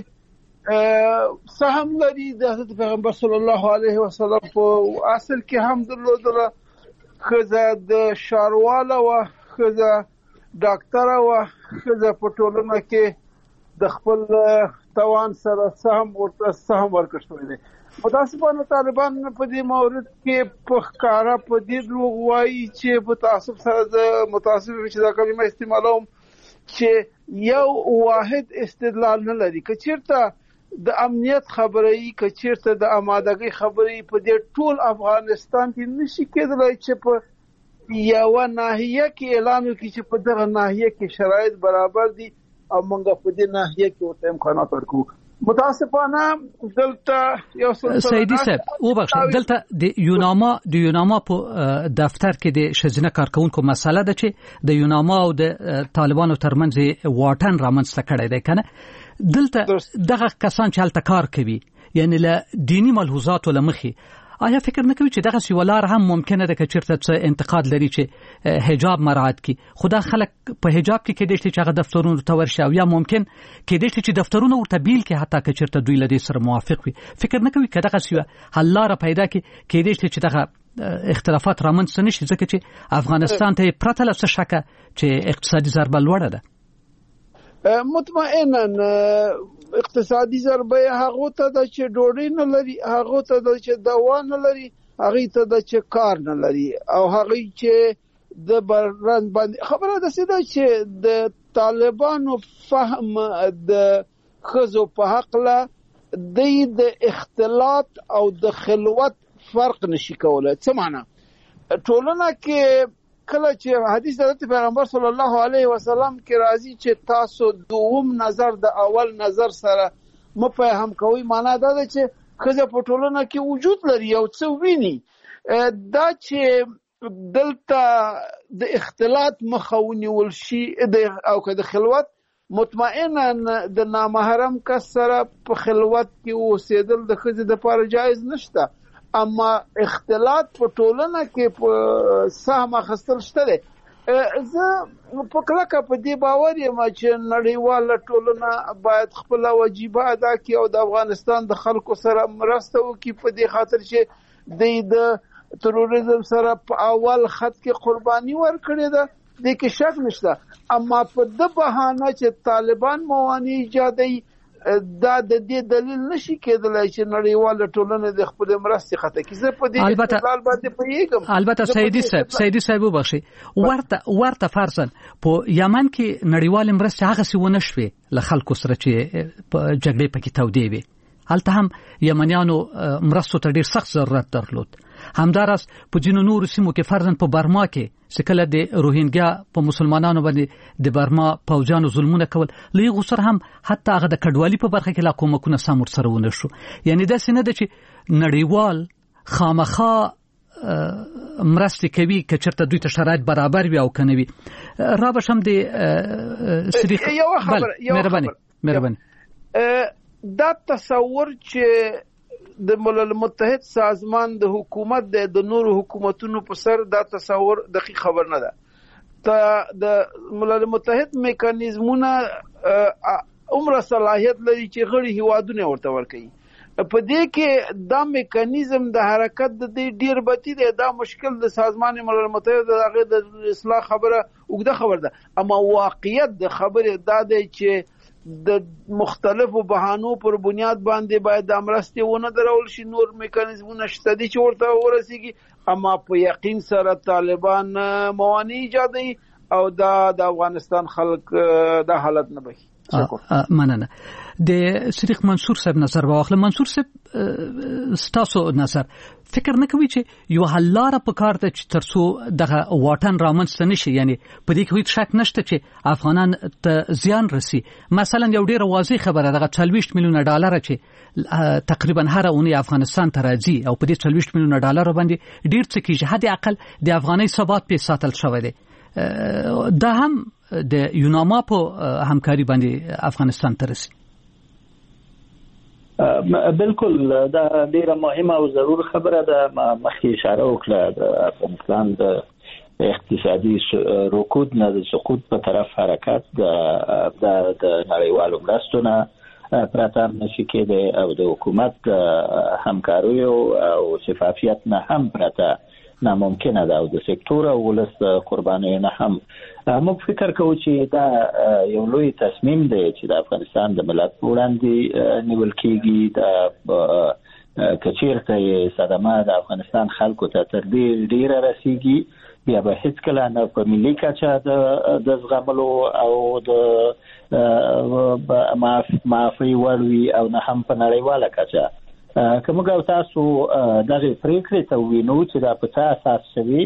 کې سهم لري. د حضرت پیغمبر صلی الله علیه وسلم په اصل کې هم درلودله. ښځه د ښارواله وه، ښځه ډاکټره وه، ښځه په ټولنه کې د خپل توان سره سهم ورکړل شوی دی. متاسفانه طالبان په دې مورد کې په ښکاره په دې دروغ وایي چې په تعصب سره د متاسف چې دا کلمه استعمالوم چې یو واحد استدلال نه لري. که چیرته د امنیت خبره ای، که چیرته د آمادګۍ خبره ای، په دې ټول افغانستان کې نشي کېدلی چې په یو ناحیه کې اعلان وکړي چې په دغه ناحیه کې شرایط برابر دي او موږ په دې ناحیه کې ورته امکانات ورکوو. متاسفانه دلته یو سیدی صاحب وبخښه، دلته د یوناما په دفتر کې د ښځینه کارکونکو مسله ده چې د یوناما او د طالبانو ترمنځ واټن رامنځته کړی دی کنه. دلته دغه کسان چې هلته کار کوي یعنی له دینی ملحوظاتو له مخې آیا فکر نه کوي چې دغه سیولار هم ممکنه ده که چیرته څه انتقاد لري چې حجاب مراعات کی؟ خدا خلک په حجاب کې کېدای شي چې هغه دفترونو ته ورشي او یا ممکن کېدای شي چې دفترونه ورته بیل کې حتی که چیرته دوی له دې سره موافق وي. فکر نه کوي که دغه سیوه حل لاره پیدا کړي کېدای شي چې دغه اختلافات رامنځته نه شي، ځکه چې افغانستان ته پرته له څه شکه چې اقتصادي ضربه لوړه ده. مطمئنا اقتصادي ضربه هغه ته د چې ډوډۍ نه لري، هغه ته د چې دوا نه لري، هغه ته د چې کار نه لري، او هغه چې د برن باندې خبره ده چې د طالبانو فهم د خزو په حق له د اختلاط او د خلوت فرق نشي کولای. څه معنا؟ ټولنه کې کله چې حدیث حضرت پیغمبر صلی الله علیه وسلم کې راځي چې تاسو دوم نظر د اول نظر سره مفهم کوئ، معنا دا ده چې ښځه په ټولنه کې وجود لري او څه ویني. دا چې دلته د اختلاط مخه ونیول شي او که د خلوت، مطمئنا د نامحرم کس سره په خلوت کې اوسېدل د ښځې دپاره جایز نشته، اما اختلاط په ټولنه کې په سهم اخیستل شته دی. زه په کلکه په دې باور یم چې نړیواله ټولنه باید خپله وجیبه ادا کړي او د افغانستان د خلکو سره مرسته وکړي، په دې خاطر چې دوی د تروریزم سره په اول خط کې قرباني ورکړې ده، دې کې شک نشته. اما په د بهانه چې طالبان موانع ایجادوي، دا د دې دلیل نشي کېدلی چې نړیواله ټولنه د خپل مرستې خطا کړي. زه په دې استدلال باندې پوهیږم. البته سیدي صاحب وبخښئ، ورته فرضاً په یمن کې نړیوال مرستې هغسې ونه شوې له خلکو سره چې په جګړې پکې تودې وې. هلته هم یمنیانو مرستو ته ډېر سخت ضرورت درلود. همداراز په ځینو نورو سیمو کې فرضاً په برما کې چې کله د روهینګیا په مسلمانانو باندې د برما پوځیانو ظلمونه کول، له هغو سره هم حتی هغه د کډوالي په برخه کې لا کومکونه سم ورسره ونه شو. یعنی داسې نه ده چې نړیوال خامخا مرستې کوي که چېرته دوی ته شرایط برابر وي او که نه وي. را بشم د صدیق مهرباني دا تصور چې د ملل متحد سازمان د حکومت د نورو حکومتونو په سر، دا تصور دقیق خبر نه ده. د ملل متحد میکانیزمونه عمره صلاحیت لري چې غړي هیوادونه ورته ورکوي. په دې کې دا میکانیزم د حرکت د دې ډیر بتی دی. دا مشکل د سازمان ملل متحد دغه د اصلاح خبره اوږده خبر ده، اما واقعیت د خبره دا دی چې د مختلفو بهانو پر بنیاد باندې باید د مرستې ونه درول شي. نور میکانیزمونه شته دي چې ورته ورسیږي، اما په یقین سره طالبان موانع ایجادوي او دا د افغانستان خلک دا حالت نه بخي. مننه. د صدیق منصور صاحب نظر واخله. منصور صاحب ستاسو نظر فکر نه کوي چې یو حل لاره په کار ده چې ترڅو دغه واټن رامنځته نشي؟ یعنی په دې کې هیڅ شک نشته چې افغانان ته زیان رسي. مثلا یو ډیره واضح خبره دغه 40 میلیونه ډالر چې تقریبا هر اونۍ افغانستان ته راځي او په دې 40 میلیونه ډالر باندې ډیر څه کیږي. حد اقل د افغاني ثبات په ساتل شوی دی. دا هم د یوناما په همکاري باندې افغانستان ته رسي. بالکل دا ډیره مهمه او ضرور خبره ده. مخکې اشاره وکړه د افغانستان د اقتصادي رکود نه د سقوط په طرف حرکت د نړیوالو مرستو نه پرته نشي کېدای او د حکومت همکاري او شفافیت نه هم پرته ناممکنه ده او د سکتور او ولس قرباني نه هم. موږ فکر کوو چې دا یو لوی تصمیم دی چې د افغانستان د ملت وړاندې نیول کېږي. د کچیرته صدمه د افغانستان خلکو ته تر دې ډیره رسیږي بیا به هیڅ کله نه په ملي کچه د زغملو او د معافي وړوي او نه هم په نړیواله کچه. که موږ او تاسو دغه پریکړې ته وینو چې دا په څه اساس شوي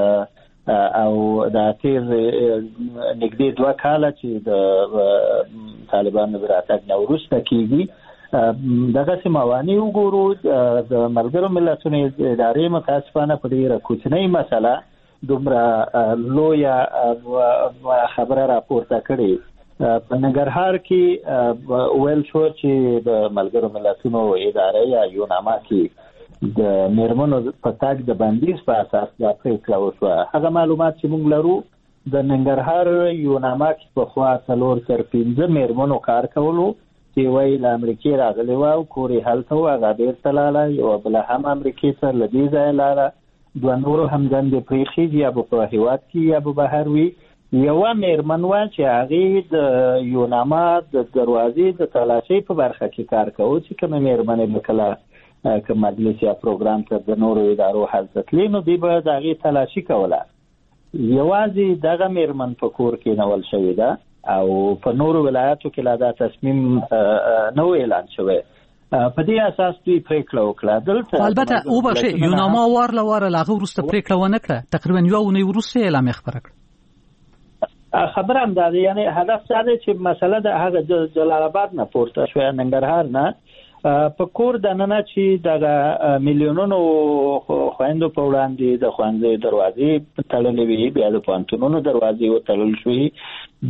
او دا تیر نږدې 2 کاله چې د طالبانو د راتګ نه وروسته کېږي دغه موانع وګورو. د ملګرو ملتونو ادارې متاسفانه په ډیره کوچنۍ مسله دومره لویه خبره راپورته کړې. په ننګرهار کې ویل شو چې د ملګرو ملتونو اداره یا یوناما کې د میرمنو په تاګ د بندیز په اساس د پریکړه وشوه. هغه معلومات چې موږ لرو د ننګرهار یوناما کې په خوا 4-5 میرمنو کار کولو چې وایي له امریکې راغلي وو او کورې هلته وو هغه بیرته لاړه. یو بل هم امریکې ته له دې ځایه لاړه. 2 نورو هم دندې پرېښې یا به په هیواد کې یا به بهر وي. یوه میرمن وه چې هغې د یوناما د دروازې د تلاشۍ په برخه کې کار کوو چې کومې میرمنې به کله که مجلس یا پروګرام ته د نورو ادارو هلته تلې نو دوی به د هغې تلاشي کوله. یوازې دغه میرمن په کور کې نول شوې ده او په نورو ولایاتو کې لا دا تصمیم نه و اعلان شوی. په دې اساس دوی پریکړه وکړه. دلته البته وبخښئ یوناما واره لا هغه وروسته پریکړه ونه کړه. تقریبا 1 اونۍ وروسته اعلامیه خبره کړه. خبر هم دا یعنی هدف څه دی چې مسله د هغه جلال آباد نه پورته شوه ننګرهار نه په کور د ننه چې د میلیونونو خويندو په وړاندې د خوندې دروازې تړلې وي بیا د پانتونونو دروازې وتړل شوې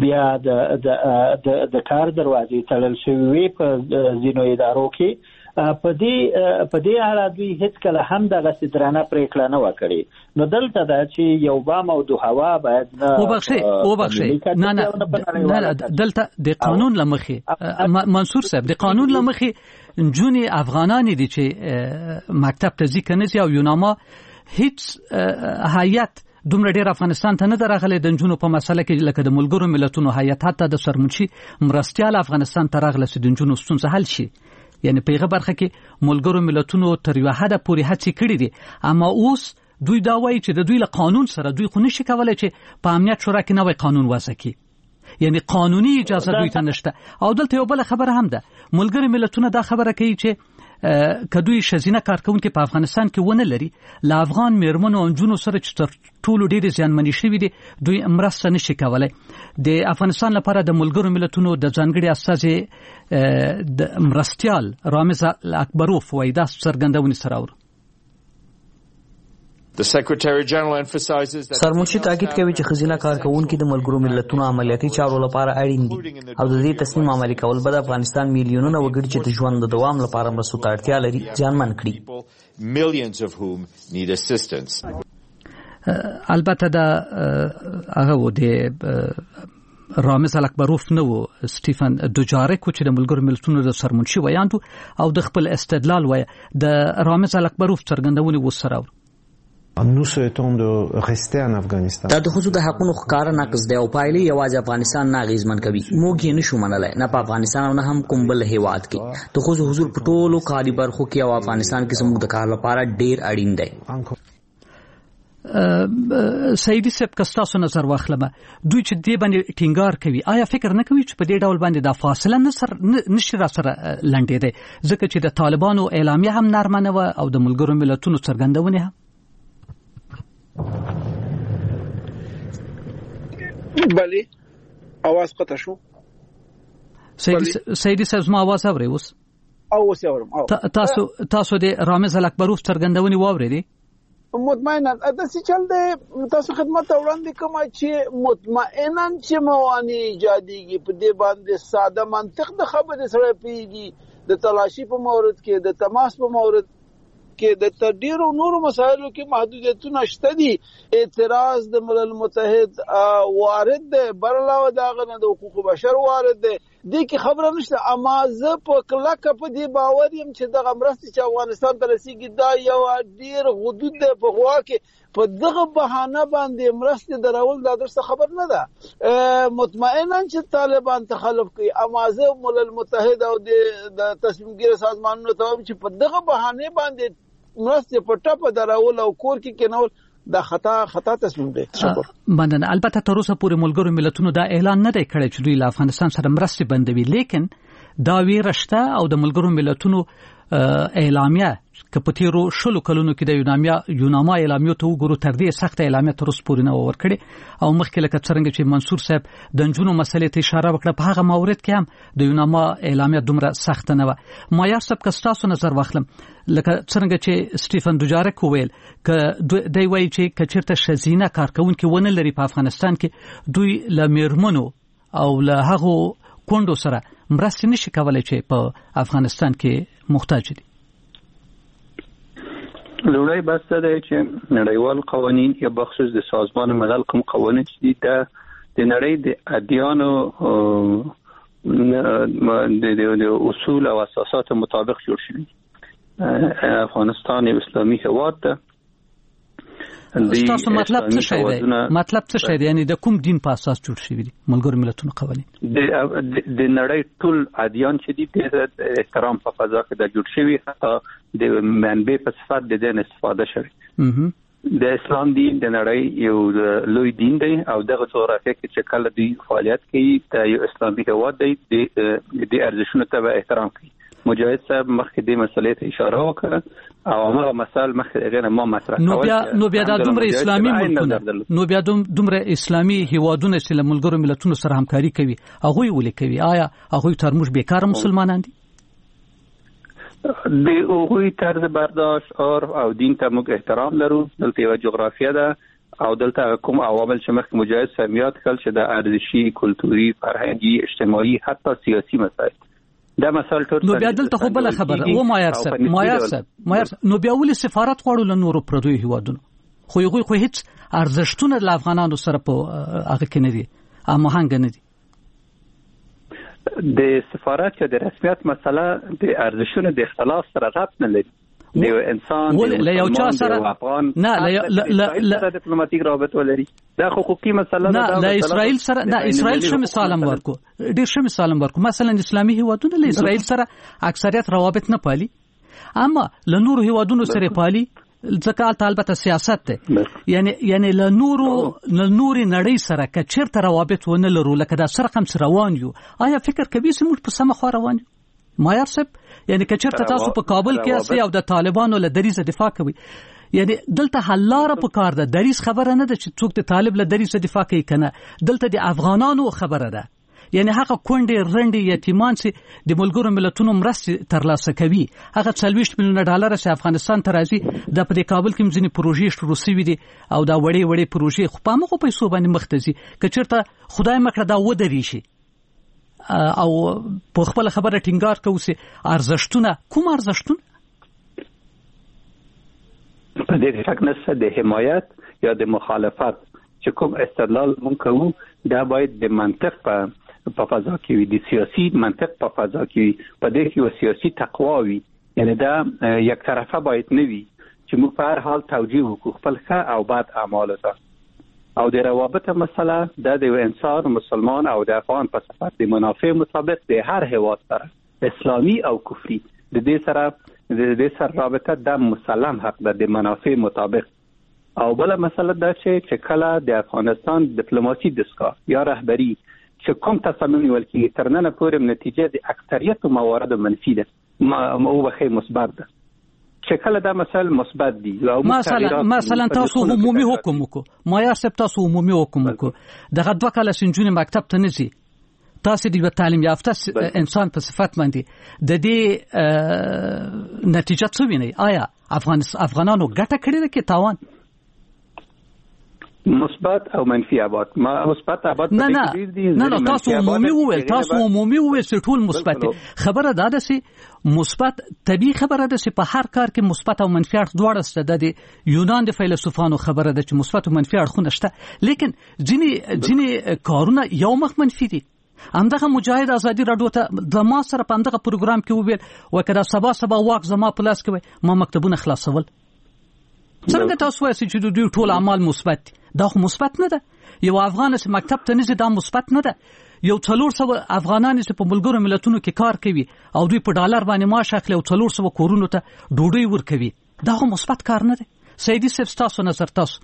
بیا د کار دروازې تړل شوې په ځینو ادارو کې. په دې اړه دوی هیڅ کله هم دغه درانه پریکړه نه وکړي. نو دلته دا چې یو بام او د هوا باید نه وبخښئ نه دلته د قانون لمخې منصور صاحب د قانون لمخې جونی افغانان دي چې مکتب ته ځي کنه او یوناما هیڅ هیئت دومره ډیر افغانستان ته نه درغله د جنونو په مسله کې لکه د ملګرو ملتونو هیئت حتی د سرمنشي مرستيال افغانستان ته راغله چې د جنونو ستونزه حل شي. یعنی په هغه برخه کې ملګرو ملتونو تر یو حد پورې هڅې کړې دي اما اوس دوی دا وایي چې د دوی له قانون سره دوی خو نشي کولای چې په امنیت شورا کې نوې قانون وضع کړي. یعنی قانوني اجازه دوی ته نشته. او دلته یو بل خبره هم ده ملګرو ملتونو دا خبره کوي چې کدوې شزینه کارکونکو په افغانستان کې ونه لري لا افغان میرمنو او جنونو سره چې تر ټولو ډېر زیانمنې شوي دي دوی مرسته نشي کولای. د افغانستان لپاره د ملګرو ملتونو د ځانګړي استازي د مرستيال رامز اکبروف وایي دا څرګندونې سره ور سرمنشي تاکید کوي چې خزینه کارکونکو د ملګرو ملتونو عملیاتي چارو لپاره اړین دي او د دې تصمیم عملي کول به د افغانستان میلیونونه وګړي چې د ژوند د دوام لپاره مرستو ته اړتیا لري ځانمن کړي. البته دا هغه د رامز اکبروف نو سټیفن دوجارک چې د ملګرو ملتونو د سرمنشي ویاندو او د خپل استدلال وای د رامز اکبروف څرګندونې وسره Nous souhaitons de rester en Afghanistan. دا د خصوص د حقوقو ښکار ناقص دی او پایلې یوازې افغانستان نه غیزمن کوي. موږ یې نشو منلای نه په افغانستان او نه هم کوم بل هیواد کې. د خصوص حضور په ټولو کاري برخو کې او افغانستان کې زموږ د کار لپاره ډیر اړین دی. سیدی صاحب کستاسو نظر واخلمه دوی چې دې باندې ټینګار کوي آیا فکر نه کوي چې په دې ډول باندې د فاصله نشي را سره لنډې ده ځکه چې د طالبانو اعلامیه هم نرمه نه و او د ملګرو ملتونو څرګندونه هم بله आवाज قطع شو. سیدی صاحب ما आवाज اوري اوس اورم تاسو د رامز اکبروف څرګندونې واورېدې مطمئنا د څه چل دی تاسو خدمت وړاندې کوم چې مطمئنا چې موانع ایجاديږي په دې باندې ساده منطق د خبرې سره پیږي د تلاشي په مورد کې د تماس په مورد کې د تدبیر او نورو مسایلو کې محدودیتونه شته دي. اعتراض د ملل متحد وارد ده، برلاو داغه نه د حقوق بشر وارد ده، دې کې خبره نشته. اما زه په کلکه په دې باور یم چې دغه مرستې چې افغانستان ته رسیږي دا یو ډیر حدود ده په غوا کې په دغه بهانه باندې مرستې درول دا درسته خبر نه ده. مطمئنا چې طالبان تخلف کوي، اما زه ملل متحد او د تصمیم ګیر سازمانونو ته چې په دغه بهانه باندې مرستې په ټاپه درول او کور کې کېنول دا خطا تصمیم دی. شکر. مننه. البته تر اوسه پورې ملګرو ملتونو دا اعلان نه دی کړی چې دوی له افغانستان سره مرستې بندوي، لیکن دا ویرشته او د ملګرو ملتونو اعلامیه که په تیرو 20 کلونو کې د یوناما اعلامیو ته وګورو تر دې سخت اعلامیه تر اوسه پورې نه ورکړي او مخکې لکه څنګه چې منصور صاحب د نجونو مسلې ته اشاره وکړه په هغه مورد کې هم د یوناما اعلامیه دومره سخت نه و. مایار صاحب که تاسو نظر واخلم لکه څنګه چې سټیفن دوجارک وویل ک دوی وایي چې کچرته شزینه کارکونکو ونه لري په افغانستان کې دوی له میرمنو او له هغو کونډو سره مرستې نشي کولای چې په افغانستان کې محتاج دي. لومړی بس دا دی چې نړیوال قوانین یا بخصوص د سازمان ملل کوم قوانین دي د نړۍ د ادیانو د اصول او اساسات مطابق جوړ شوی. افغانستان یو اسلامي هیواد ده. تاسو مطلب څه شی دی؟ مطلب څه شی دی؟ یعنی د کوم دین په اساس جوړ شوی دي ملګرو ملتونو قوانین؟ د نړۍ ټول ادیان چې دي د احترام په فضا کې د جوړ شوی، حتی د منبع په صفت د دین استفاده شوی. د اسلام دین د نړۍ یو لوی دین دی او دغه جغرافیه کې چې کله دوی فعالیت کوي د یو اسلامي هیواد دی د ارزښتونو ته احترام کوي. مجاهد صاحب مخکې دې مسلې ته اشاره وکړه او هغه مسائل مخکې غیر ما مطرح کول. نو بیا د دومره اسلامي ملکونه، نو بیا دومره اسلامي هیوادونه چې له ملګرو ملتونو سره همکاري کوي هغه ولې کوي؟ آیا هغه ترموش بیکار مسلمانان دي؟ د هغوی طرز برداشت او دین ته موږ احترام لرو. دلته یو جغرافیه ده او دلته کوم عوامل چې مخکې مجاهد صاحب یاد کړل چې د ارزشي، کلتوري، فرهنګي، اجتماعي، حتی سیاسي مسایل دا مسائل ټول. نو بیا دلته خو بل خبره و مایار صاحب نو بیا ولې سفارت غواړو له نورو پردوی هیوادونو؟ خو یو هیڅ ارزښتونه د افغانانو سره په هغه کې نه دي، هماهنګ نه دي. د سفارت چې د رسمیت مسله د ارزښتونو د اختلاف سره ربط نه لري. د انسان له یو چا سره نه له ډیپلوماټیک رابطه ولري. دا حقوقي مسله نه له اسرائیل سره. نه اسرائیل شو مثال ورکو، ډیر ښه مثال ورکو. مثلا اسلامي هیوادونه له اسرائیل سره اکثریت روابط نه پالي، اما له نورو هیوادونو سره پالي ځکه البته سیاست ده. یعنی له نوري نړۍ سره کچرته روابط ونه لرو لکه دا سره کوم روان یو. آیا فکر کوي چې موږ په سمه خوا روان یو؟ مایار صاحب یعنی کچرته تاسو په کابل کې اسي او د طالبانو له دریزه دفاع کوي، یعنی دلته حلاره په کار ده. دریز خبره نه ده چې څوک د طالب له دریزه دفاع کوي کنه، دلته د افغانانو خبره ده. یعنی هغه کونډې رنډې یتیمان چې د ملګرو ملتونو مرستې ترلاسه کوي، هغه 40 میلیون ډالر چې افغانستان ته راځي د په کابل کې ځینې پروژې شروع شوي دي او دا وړې پروژې خو په هغه پیسو باندې مختزي کچرته خدای مکړه دا ودرې شي او په خپل خبره ټینګار کوي چې ارزښتونه کوم ارزښتونه په دې شک نشته د حمایت یا د مخالفت چې کوم استدلال مونږ کوو دا باید د منطق په فضا کې وي، د سیاسي منطق په فضا کې وي، په دې کې یو سیاسي تقوا وي. یعنی دا یک طرفه باید نه وي چې موږ په هر حال توجیه وکړو خپل ښه او بد اعمالو ته. او د روابط مسله د انسان مسلمان او د افغان په صفت د منافع مطابق د هر هیواد سره اسلامي او کفري د دې سره رابطه د مسلم حق ده د منافع مطابق. او بل مسله دا چې کله د افغانستان ډیپلوماسي دستګاه یا رهبری چې کوم تصمیم نیول کیږي تر نن پورې نتیجه د اکثریت موارد منفي ده او بخې مثبت ده. چې کله دا مسائل مثبت دي او مثلا تاسو عمومي حکم وکړو، مایار صاحب تاسو عمومي حکم وکړو دغه 2 کاله سنجونې مکتب ته نه ځي، تاسو د تعلیم یافته انسان په صفت باندې د دې نتیجه څه ویني؟ آیا افغانانو ګټه کړې ده کې تاوان؟ مثبت او منفي ابعاد. ما مثبت ابعاد نه تاسو عمومي وویل چې ټول مثبت. خبره دا ده چې مثبت طبيعي خبره ده چې په هر کار کې مثبت او منفي اړخ دواړه شته. د یونان د فیلسوفانو خبره ده چې مثبت او منفي اړخونه شته، لیکن ځینې کارونه یو مخ منفي دي. همدغه مجاهد ازادي رادیو ته د ما سره په همدغه پروګرام کې وویل وکړه سبا واک زما پلاس کې ما مکتبونه خلاصول. څنګه تاسو وایئ چې دوی ټول اعمال مثبت دي؟ دا خو مثبت نه ده. یو افغان چې مکتب ته نه ځي دا مثبت نه ده. یو 400 افغانان چې په ملګرو ملتونو کې کار کوي او دوی په ډالر باندې معاش اخلي او 400 کورونو ته ډوډۍ ورکوي، دا خو مثبت کار نه دی. سیدی صاحب تاسو نظر تاسو؟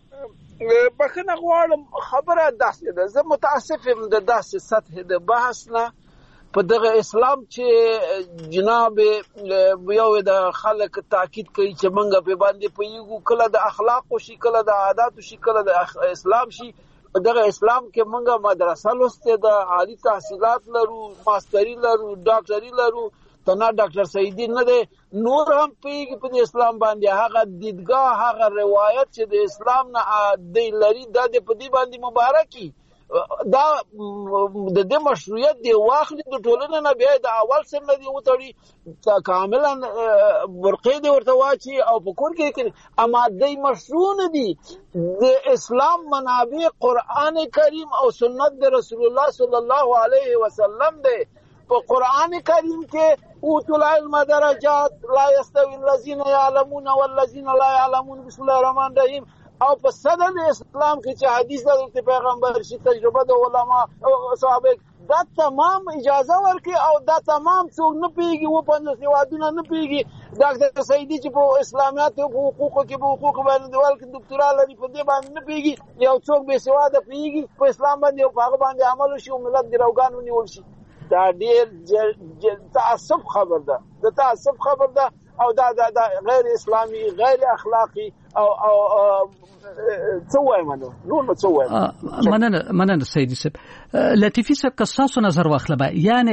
بخنه غواړم خبره داسې ده، زه متاسف یم د داسې سطح د بحث نه په دغه اسلام چې جناب یو د خلک تاکید کوي چې منګه په باندې پېږو، کله د اخلاق شي، کله د عادت شي، کله د اسلام شي. دغه اسلام کې منګه مدرسه لسته د عالی تحصیلات لرو، ماستری لرو، ډاکټري لرو، تنا ډاکټر سعیدی نه دی نور هم پیږي په اسلام باندې. هغه دیدګاه، هغه روایت چې د اسلام نه دی لري د په دې باندې مبارکي دا د دې مشروعیت دی واخلي د ټولنې نه بیا د اول سم نه دی وتړي کاملا ورقې دی ورته واچي او په کور کې اما د مشروع نه دی. د اسلام منابع قران کریم او سنت د رسول الله صلی الله علیه وسلم دی. په قران کریم کې اوتل علم درجات لا یستوی الذین یعلمون والذین لا یعلمون بسم الله الرحمن الرحیم. او په صدر اسلام کې چې حدیث د پیغمبر شي تجربه د علما او صحابه دا تمام اجازه ورکي او دا تمام څوک نه پیږي و په نسوادونه نه پیږي. ډاکټر سعیدی چې په اسلامیات او حقوق کې په حقوق باندې ولکه ډاکټرا لري په دې باندې نه پیږي. یو څوک به سواده پیږي په اسلام باندې او هغه باندې عمل شي او ملت دی روغان ونیول شي. دا ډیر تعصب خبر ده، د تعصب خبر ده او دا غیر اسلامی، غیر اخلاقی او څه وایم نو څه وایم. مننه سیدی صاحب. لطیفی صاحب که تاسو نظر واخله یعنی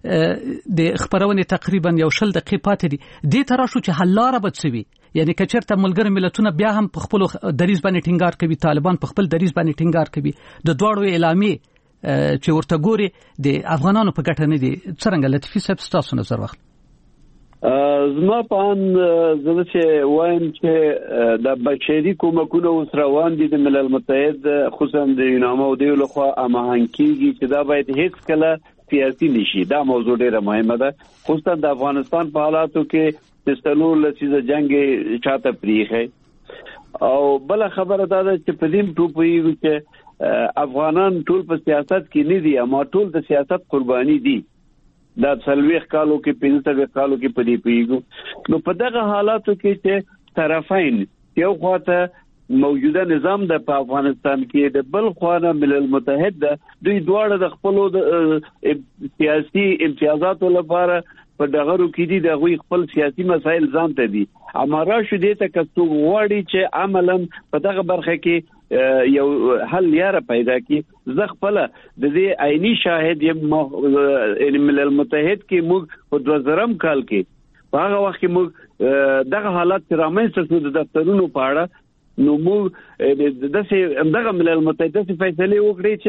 د خبرونه تقریبا یو 10 دقیقې پاتې دي دې تر شو چې حل لاره بچوي. یعنی کچرته ملګر ملتونه بیا هم په خپل دریز باندې ټینګار کوي، طالبان په خپل دریز باندې ټینګار کوي، د دوړو اعلامیه چې ورته ګوري د افغانانو په ګټه نه دي. څنګه لطیفی صاحب تاسو نظر واخله؟ زما په ان زه چې وایم چې د بشري کومکونو اوس روان دي د ملل متحد خصوصا د یونامو دی لخوا امهانکیږي چې دا باید هیڅ کله سیاسي نشي. دا موضوع ډیره مهمه ده خصوصا د افغانستان په حالاتو کې چې ستلول لسیزه جنگ چاته پریخه. او بل خبره دا ده چې په دې ټوپوي چې افغانان ټول په سیاست کې نه دي اما ټول د سیاست قرباني دي. دا 40 کالو کې 15 کالو کې پدې پیږو. نو په دغه حالاتو کې چې طرفین یو خواته موجوده نظام د افغانستان کې د بل خواته ملل متحد دوی دواړه د خپل سیاسي امتیازاتو لپاره په دغه کې دي د غوي خپل سیاسي مسایل ځان ته دي. امره شو دې ته کڅو وړي چې عملاً په دغه برخه کې یو حل یاره پیدا کی. زه خپل د دې عیني شاهد یم. ملل متحد کې موږ په 2000 کال کې په هغه وخت کې موږ دغه حالات رامنځته شو د دفترونو په اړه. نو موږ دغه ملل متحد څخه فیصله وکړې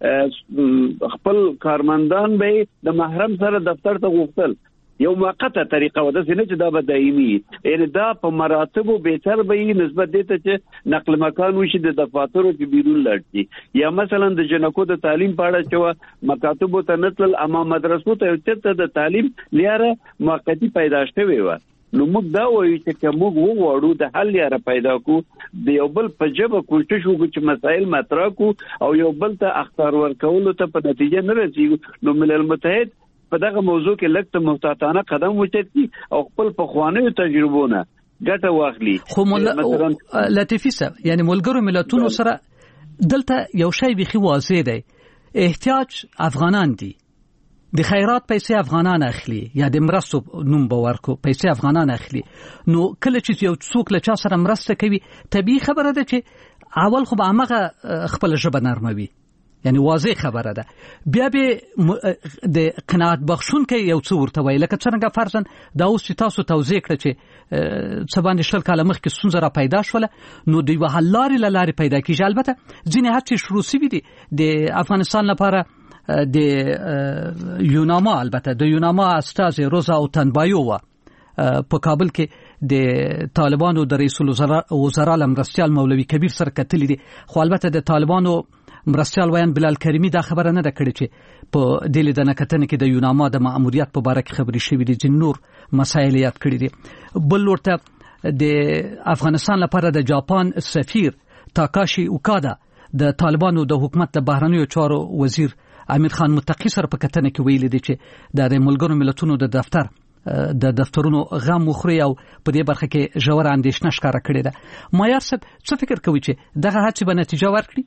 چې خپل کارمندان به د محرم سره دفتر ته غوښتل. یو موقته طریقه و د سینې چې دا به دایمي یعنی دا په مراتبو بهتر به نسبت دي چې نقل مکان وشي د دفاترو کې بیرون لاړ یا مثلا د جنکو د تعلیم په اړه چې مکاتبو ته نتل اما مدرسو ته د تعلیم لیاره موقتی پیدا شوی و. نو موږ دا وایو چې موږ وغواړو د حل لیاره پیدا کو د یو بل په جبه کوشش وکړو چې مسائل مطرح کو او یو بل ته اختیار ورکول ته په نتیجه نه رسیږي. نو ملل متحد په دغه موضوع کې لکه محتاطانه قدم وچتي او خپل په خوانیو تجربونه ګټه واخلي. خو لطیفی صاحب یعنی ملګرو ملتونو سره دلته یو شی بيخي واضح دی، احتیاج افغانان دي، د خیرات پیسې افغانان اخلي یا د مرستو نوم باور کو پیسې افغانان اخلي. نو کله چې یو څوک له چا سره مرسته کوي طبيعي خبره ده چې اول خو به هغه خپل ژبه نرموي یعنی واضح خبره ده. بیا به د قناعت بخښونکي یو څه ورته وایي، لکه څنګه فرضاً دا اوس چې تاسو توضیح کړه چې څه باندې 20 کاله مخکې ستونزه را پیدا شوله، نو د یوه حل لارې له لارې پیدا کېږي. البته ځینې هڅې شروع شوي دي د افغانستان لپاره. د یوناما، البته د یوناما استازي روزا اوتنبایووا په کابل کې د طالبانو د رئیس الوزرا مرستیال مولوي کبیر سره کتلې دي، خو البته د طالبانو مرستیال ویان بلال کریمی دا خبره نه ده کړې چې په دې لیدنه کتنه کې د یوناما د مأموریت په باره کې خبرې شوې دي، ځینې نور مسایل یاد کړي دي. بل ورته د افغانستان لپاره د جاپان سفیر تاکاشي اوکادا د طالبانو د حکومت د بهرنیو چارو وزیر امیر خان متقی سره په کتنه کې ویلي دي چې د ملګرو ملتونو د دفترونو غم مخوري او په دې برخه کې ژور اندېښنه ښکاره کړې ده. مایار صاحب څه فکر کوي چې دغه هڅې به نتیجه ورکړي؟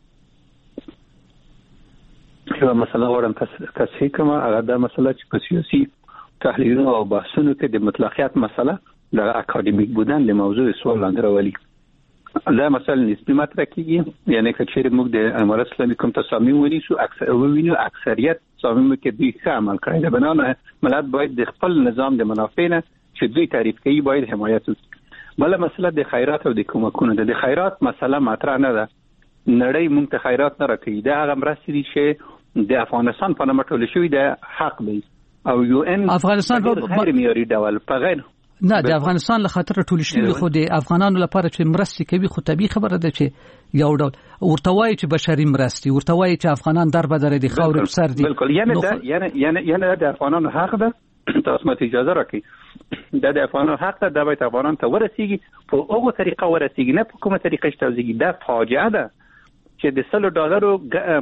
یو مسله ورم کسي کومه هغه د مسله چې په سیاسي تحلیلونو او بحثونو کې د مطلقیت مسله د اکادمیک بودن له موضوع سوال لاندې راولي. دا مسله نسبی مطرح کیږي، یعنی که چیرې موږ د امارت اسلامي کوم تصامیم ونیسو اکثریت تصامیمو کې دوی ښه عمل کړی دی، بنابراین ملت باید د خپل نظام د منافع نه چې دوی تعریف کوي باید حمایت وکړي. بل مسله د خیرات او د کومکونو ده. د خیرات مسله مطرح نه ده، نړۍ موږ ته خیرات نه راکوي، دا هغه مرستې دي چې د افغانستان په نامه ټول شوی د حق دی او یو ان افغانستان په غیر معیاري ډول په غیر نه د افغانستان له خاطر ټول شوی، خو د افغانانو لپاره چې مرستې کوي خو طبيعي خبره ده چې یو ډول ورته وایي چې بشري مرستې، ورته وایي چې افغانان در بدر دي خاور په سر دي. بالکل، یعنی د افغانانو حق ده، تاسو ماته اجازه راکړئ، د افغانانو حق ده، دا باید افغانان ته ورسیږي، په هغه طریقه ورسیږي، نه په کومه طریقه چې توزیږي. دا فاجعه ده چې د $100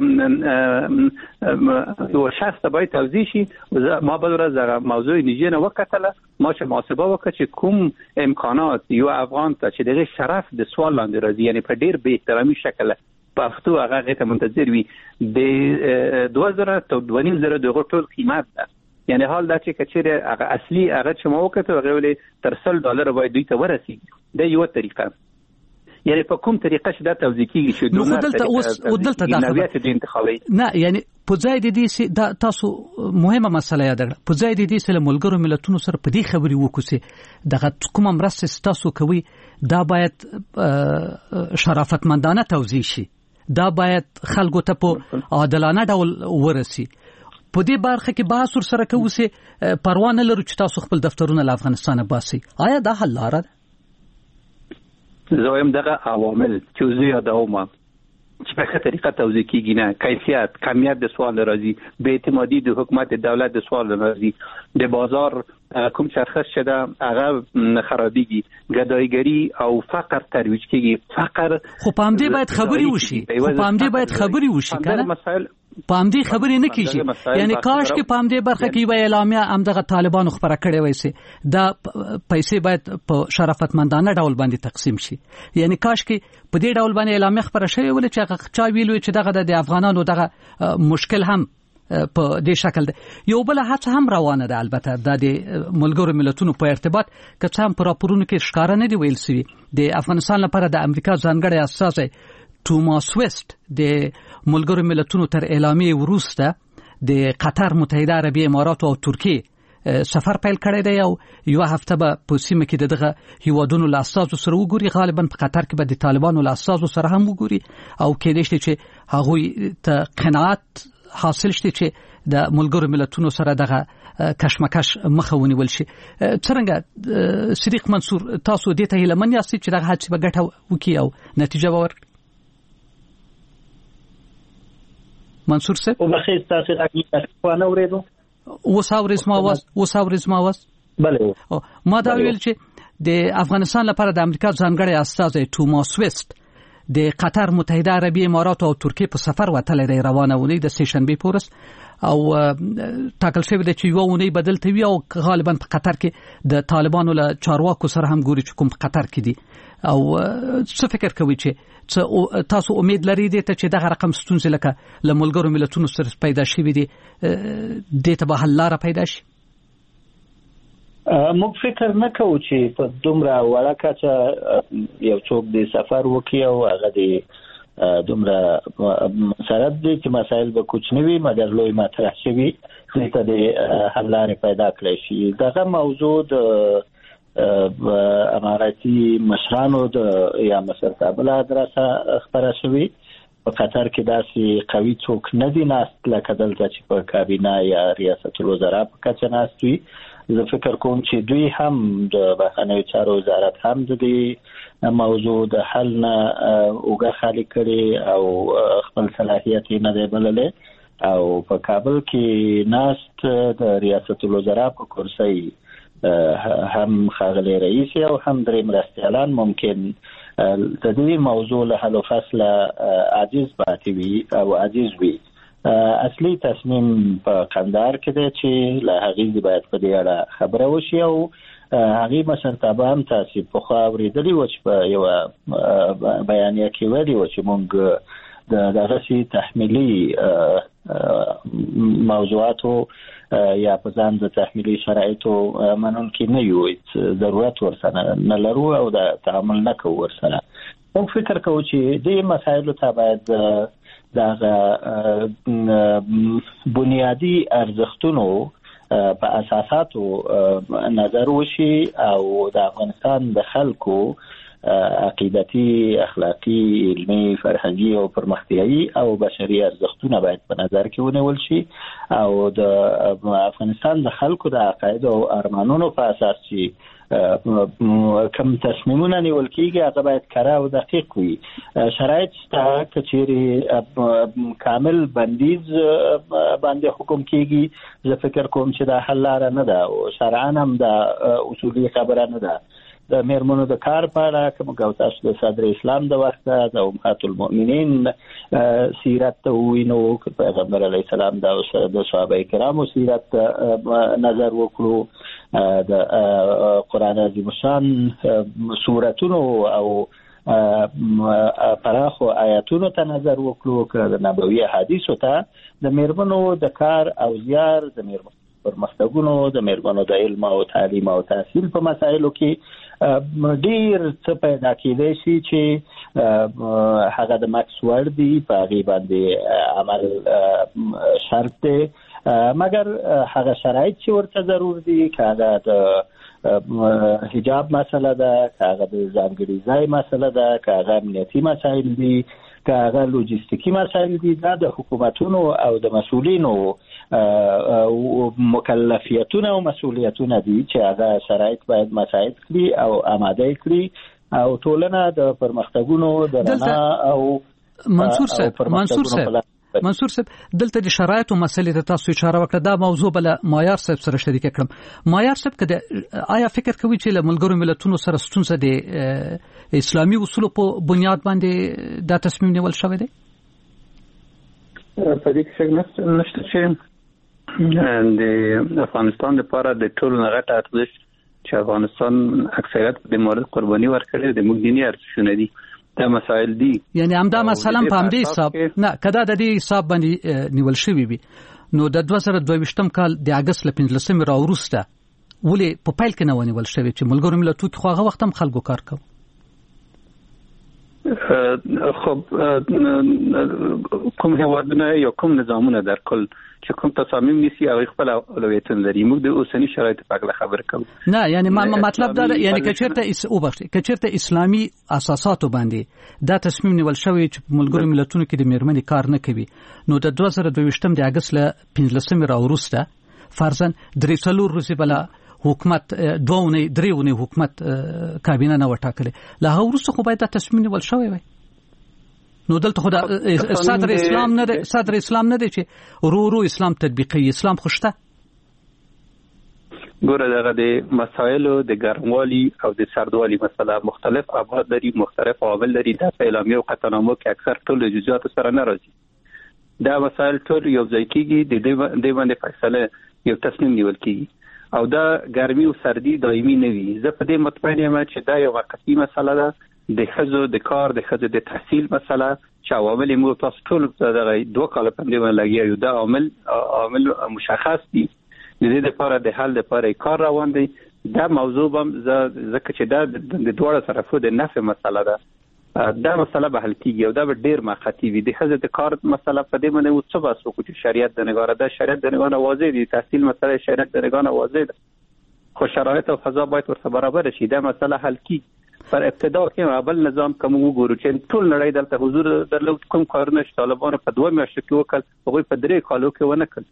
یو شخص ته باید توزیع شي. ما بل ورځ موضوع نیجه نه وکتله، ما چې محاسبه وکړه چې کوم امکانات یو افغان ته چې دغه شرف د سوال لاندې راځي، یعنی په ډیر بې احترامي شکل پښتو هغه ته منتظر وي، د 2000 ته 2500 دغه ټول قیمت ده. یعنی حال دا چې کچېره هغه اصلي هغه چې ما وکړه هغه ولې تر $100 باید دوی ته ورسیږي. د یو طریقه، یعنی په کوم طریقه چې دا توزیع کیږي چې نو دلته دا نوعیت د انتخابي نه، یعنی په ځای د دې دا تاسو مهمه مسله یاد کړئ، په ځای د دې سره ملګرو ملتونو سره په دې خبرې وکړو چې دغه کومه مرسته تاسو کوي دا باید شرافتمندانه توزیع شي، دا باید خلکو ته په عادلانه ډول ورسي. په دې برخه کې بحث سره کوو چې پروا نه لرو چې تاسو خپل دفترونه له افغانستان باسي. آیا دا حل لاره ده؟ زویم دغه عوامل چې زه یادوم چې په ښه طریقه توزیع کیږي، نه کیفیت کمیت د سوال راځي، بې اعتمادي د حکومت د دولت د سوال راځي، د بازار کوم شرخص شده هغه خرابېږي، ګدایګری او فقر ترویج کیږي. فقر خو په همدې باید خبري وشي، خو په همدې باید خبري وشي کنه، په همدې خبرې نه کیږي. یعنی کاش کې په همدې برخه کې وی اعلامیه همدغه طالبانو خبره کړې وای سي دا پیسې باید په شرافتمندانه ډول باندې تقسیم شي. یعنی کاش کې په دې ډول باندې اعلامیه خبره شوی ول چې هغه چا ویلو چې دغه د افغانانو دغه مشکل هم په دې شکل ده. یو بل هڅه هم روانه ده، البته د ملګرو ملتونو په ارتباط که څه هم په راپورونو کې ښکارا نه دی ویل سوی. د افغانستان لپاره د امریکا ځانګړی استازی توماس ویست د ملګرو ملتونو تر اعلامیه وروسته د قطر، متحده عربی امارات او ترکیه سفر پیل کړی دی او یو هفته به په سیمه کې دغه هیوادونو له استازو سره وګوري. غالبا په قطر کې به د طالبانو له استازو سره هم وګوري او کېدای شي چې هغوی ته قناعت حاصل شي چې د ملګرو ملتونو سره دغه کشمکش مخه ونیول شي. څنګه صدیق منصور تاسو دې ته هیله من یاست چې دغه هڅې به ګټه وکړي او نتیجه به ورکړي؟ منصور صاحب او بخیر تاسو راځي نه ورېدو وساورز ما واس بله ما دا ویل چې د افغانستان لپاره د امریکا ځانګړی استازی توماس ویست د قطر، متحده عربی امارات او ترکیه په سفر وتلی دی روانه ونی د سیشنبه پورس او ټاکل شوی دی چې یو ونی بدلته وي او غالبا په قطر کې د طالبانو له چارواکو سره هم ګوري چې کوم په قطر کې دي. او څه فکر کوي چې تاسو امید لرئ چې دغه رقم ستونزې لکه له ملګرو ملتونو سره پیدا شوي دي د ته به حل لاره پیدا شي؟ موږ فکر نه کوو چې په دومره وړه کچه یو څوک د سفر وکړي او هغه د دومره مسرت دي چې مسایل به کوچنی وي مګر لوی مطرح شي ته د حل لارې پیدا کړی شي. دغه موضوع د اماراتي مشرانو د یا مشرتابه درسه خبره شوې په قطر کې داسې قوي څوک نه دي ناست لکه دلته چې په کابینه یا ریاست الوزرا په کچه ناست وي. زه فکر کوم چې دوی هم د بهرنیو چارو وزارت هم د دې موضوع د حل نه اوږه خالي کړې او خپل صلاحیت نه دی بللی او په کابل کې ناست د ریاست الوزرا په کرسۍ هم ښاغلی رئیس او هم درې مرستیالان ممکن د دې موضوع له حل و فصله عاجز پاتې وي او عاجز وي. اصلي تصمیم په قندهار کې دی چې له هغې باید په دې اړه خبره وشي او هغې مشرتابه هم تاسې پخوا اورېدلي وه چې په یوه بیانیه کې ویلي وه چې موږ د دغسې تحمیلي موضوعاتو یا په ځان د تحمیلي شرایطو منونکي نه یو، ضرورت ورسره نه لرو او د تعامل نه کوو ورسره. موږ فکر کوو چې دې مسایلو ته باید دغه بنیادي ارزښتونو په اساساتو نظر وشي او د افغانستان د خلکو عقیدتي، اخلاقی، علمي، فرهنګي او پرمختیایي او بشري ارزښتونه باید په نظر کې ونیول شي او د افغانستان د خلکو د عقاید او ارمانونو په اساس چې کوم تصمیمونه نیول کېږي هغه باید کره او دقیق وي. شرایط شته که چیرې کامل بندیز باندې حکم کېږي زه فکر کوم چې دا حل لاره نه ده او شرعاً هم دا اصولي خبره نه ده. د میرمنو د کار په اړه که موږ تاسو د صدر اسلام د وخته د امهات المؤمنین سیرت ته ووینو، که پیغمبر علیه السلام د صحابه کرامو سیرت نظر وکړو، د قرآن عظیم الشان سورتونو او پراخو آیاتونو ته نظر وکړو، که د نبوي احادیثو ته د میرمنو د کار او زیار، د میرمنو پرمختګونو، د میرمنو د علم او تعلیم او تحصیل په مسایلو کې ډیر څه پیدا کېدای شي چې هغه د مکس وړ دي، په هغې باندې عمل شرط دی، مګر هغه شرایط چې ورته ضرور دي، که هغه د حجاب مسله ده، که هغه د ځانګړي ځای مسله ده، که هغه امنیتي مسایل دي، که هغه لوجستیکي مسایل دي، دا د حکومتونو او د مسؤلینو مکلفیتونه او مسؤلیتونه دي چې هغه شرایط باید مساعد کړي او آماده کړي او ټولنه د پرمختګونو د رڼا او منصور صاحب دلته د شرایطو مسلې ته تاسو اشاره وکړه. دا موضوع بل معیار صاحب سره شریک کړم. معیار صاحب کده آیا فکر کوي چې له ملګرو ملتونو سره ستونزه د اسلامي اصولو په بنیاد باندې دا تصمیم نیول شوی دی؟ په دې کې نشته چې د افغانستان لپاره د ټولو نغټ ارزښت چې افغانستان اکثریت د مورد قرباني ورکړي د موږ دیني ارزښتونه دي، دا مسائل دي. یعنی همدا مثلا په همدې حساب نه کدا د دې حساب باندې نیول شوی وي نو د 2022 کال د اگست ل 15 راوروسته ولې په پیل کې نه ونیول شوی چې ملګرو ملتونو خو هغه وخت هم خلکو کار کوي. خب کوم هیوادونه یا کوم نظامونه در کل چې کوم تصامیم نیسي او خپل اولویتونه لري، موږ د اوسنی شرایطو په اړه خبرې کوو. نه یعنی مطلب دا یعنی کچرته اسلامي اساساتو باندې دا تصمیم نیول شوی چې ملګرو ملتونو کې د میرمنې کار نه کوي نو د 2022 د اگست ل 15 راوروسته فرضاً درې څلور ورځې بلا حکومت درې ونې حکومت کابینه نه وټاکله، له هغه وروسته خو باید دا تصمیم نیول شوی وي. نو دلته خو صدر اسلام نه دی چې ورو اسلام تطبیقي اسلام خوشته. ګوره دغه د مسایلو د ګرموالي او د سردوالي مسله مختلف ابعاد لري، مختلف عوامل لري. د اعلامیه او قطعنامو کې اکثر ټول جزئیات سره نه راځي. دا مسایل ټول یو ځای کېږي، د دې باندې فیصله یو تصمیم نیول کېږي او دا ګرمي او سردي دایمي نه وي. زه په دې مطمئن یم چې دا یو وقتی مسله ده، د ښځو د کار، د ښځو د تحصیل مسله چې عوامل موږ تاسو ټول دغه 2 کال په دې باندې لګیایو. دا عوامل مشخص دي، د دې لپاره د حل لپاره کار روان دی. دا موضوع هم ځکه چې دا د دوه طرفو د نفع مسله ده دا مسله به حل کیږي او دا به ډیر مخاطی وي. د ښځې د کار مسله په دې باندې څه بحث وکړو چې شریعت د نگاره ده، شریعت د نگاره واضح دي، تحصیل مسله شریعت د نگاره واضح ده، خو شرایط او فضا باید ورته برابر شي. دا مسله حل کی پر ابتدا کې بل نظام کوم وګورو چې ټول نړۍ دلته حضور درلود، کوم کارونه چې طالبان په 2 میاشتو کې وکړ هغه په 3 کالو کې ونه کړ.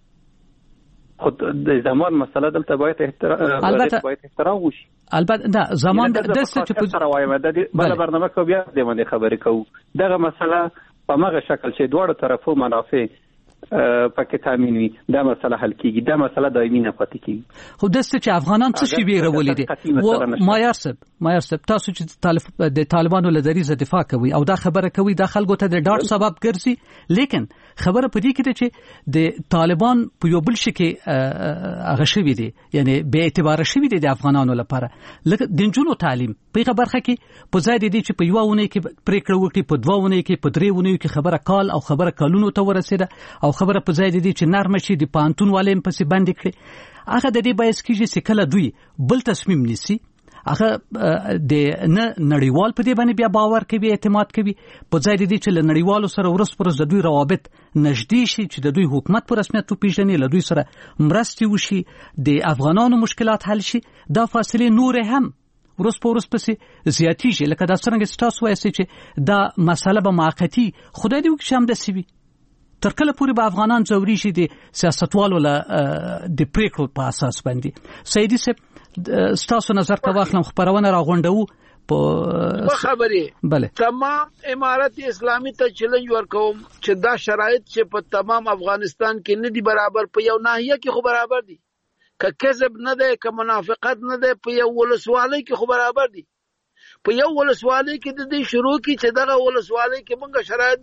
خود د زمان مسله دلته باید احترام وشي. البته دا زمان د څه چې په سره وایم د بل برنامه کې بیا د باندې خبرې کوو. دغه مسله په مغه شکل چې دوه طرفو منافع پکې تامین وي، دا مسله حل کیږي، دا مسله دایمي نه پاتې کیږي. خو د څه چې افغانان څه شي ویرولې دي و مایار صاحب تاسو چې د طالبانو له دریزه دفاع کوي او دا خبره کوي د خلکو ته د ډاټ سبب ګرځي، لیکن خبره پدې کې ده چې د طالبان په یو بل شي کې هغه شوی دي، یعنی به اعتبار شوی دي د افغانانو لپاره. لکه د جنونو تعلیم په برخه کې په ځای دي چې په یو ونه کې پریکړه وکړي، په 2 ونه کې، په 3 ونه کې خبره کال او خبره کالونو ته ورسېده او خبره په ځای دي چې نرم شي، د پانتون والے په سي باندې کړي. هغه د دې بایس کېږي چې کله دوی بل تصمیم نیسي هغه د نړیوال په دې باندې بیا باور کوي، اعتماد کوي، په ځای دي چې له نړیوالو سره ورس د دوی روابط نږدې شي، چې د دوی حکومت په رسمیت وپیژني، له دوی سره مرستې وشي، د افغانانو مشکلات حل شي. دا فاصله نور هم ورس پسې زیاتیږي. لکه دا څنګه تاسو وایي چې دا مسله به موقتی خدای دې وکړي هم داسې وي، تر کله پورې به افغانان ځوري شي د سیاستوالو له د پریکړو په اساس باندې. سیدی صاحب ستاسو نظر ته واخلم، خبرونه راغونډو په خبرې بله تمام امارت اسلامي ته چیلنج ورکوم چې دا شرایط چې په تمام افغانستان کې نه دي برابر، په یو ناحیه کې خو برابر دي، که کذب نه ده، که منافقت نه ده، په یو ولسوالۍ کې خو برابر دي. په یو ولسوالۍ کې د دې شروع کی چې دغه ولسوالۍ کې موږ شرایط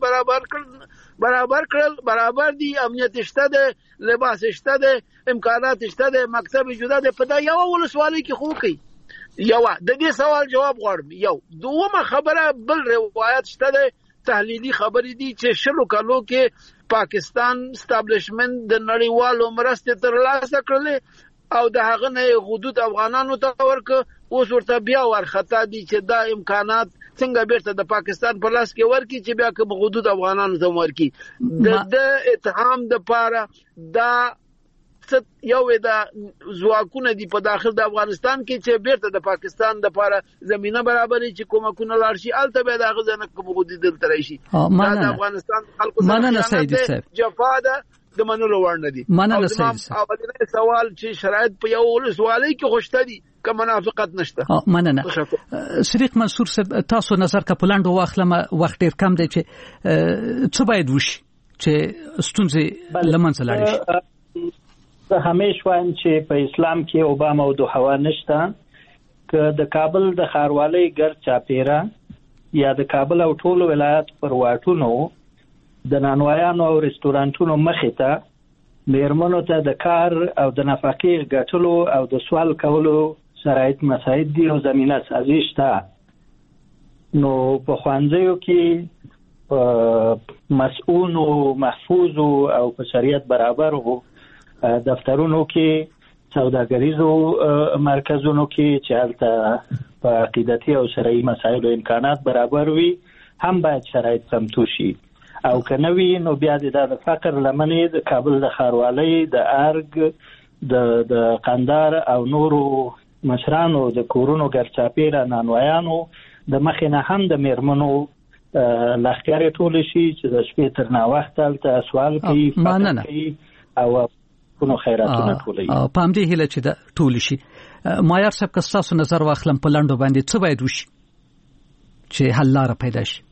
برابر دي، امنیت شته ده، لباس شته ده، امکانات شته ده، مکتب جدا ده، په دا یو ولسوالۍ کې خو کوي. یو د دې سوال جواب غواړم. یو دومره خبره بل روایت شته ده، تحلیلی خبرې دي چې شلو کالو کې پاکستان استابلیشمنت د نړیوالو مرستې ترلاسه کړلې او د هغه نه حدود افغانانو ته ورکړه. اوس ورته بیا ورخطا دي چې دا امکانات څنګه بیرته د پاکستان په لاس کې ورکړي چې بیا کوم حدود افغانانو ته ورکړي. د اتهام د پاره دا یو د ځواکونه دي په داخل د افغانستان کې چې بیرته د پاکستان د پاره زمينه برابرې چې کومکونه لاړ شي، البته به دا غزنه کوم حدود دلته راشي. دا د افغانستان خلکو سره جفا ده د منلو وړ نه دي. او اولنی سوال چې شرایط په یو ولسوالۍ کې خوشته دي که منافقت نشته. مننه. صدیق منصور صاحب تاسو نظر کپلاند واخلم، وخت ډیر کم دی چې څه باید وشي چې ستونزې لمنځه لاړ شي. زه همیشه وایم چې په اسلام کې اوباما او دوحوا نشته، که د کابل د ښاروالۍ ګرد چاپیره یا د کابل او ټولو ولایت پر واټونو د نانوایانو او رستورانتونو مخې ته میرمنو ته د کار او د نفقې ګټلو او د سوال کولو شرایط مساعد دي او زمینه سازي شته. نو په ښوونځیو کې مسؤون او محفوظ او په شریعت برابر وو، دفترونو کې، سوداګریزو مرکزونو کې چې هلته په عقیدتي او شرعي مسایلو امکانات برابر وي هم باید شرایط سمتو شي. او که نه وي نو بیا د فقر لمنې د کابل د ښاروالۍ، د ارګ، د قندار او نورو مشرانو د کورونو ګرچاپیره نانوایانو د مخې نه هم د میرمنو لښکرې ټولې شي چې د شپې تر ناوخته هلته سوال کوي، فقر کوي او نو خیراتونه ټولوي. په همدې هیله چې دا ټول شي. مایار صاحب که ستاسو نظر واخلم په لنډو باندې څه باید وشي چې حل لاره پیدا شي؟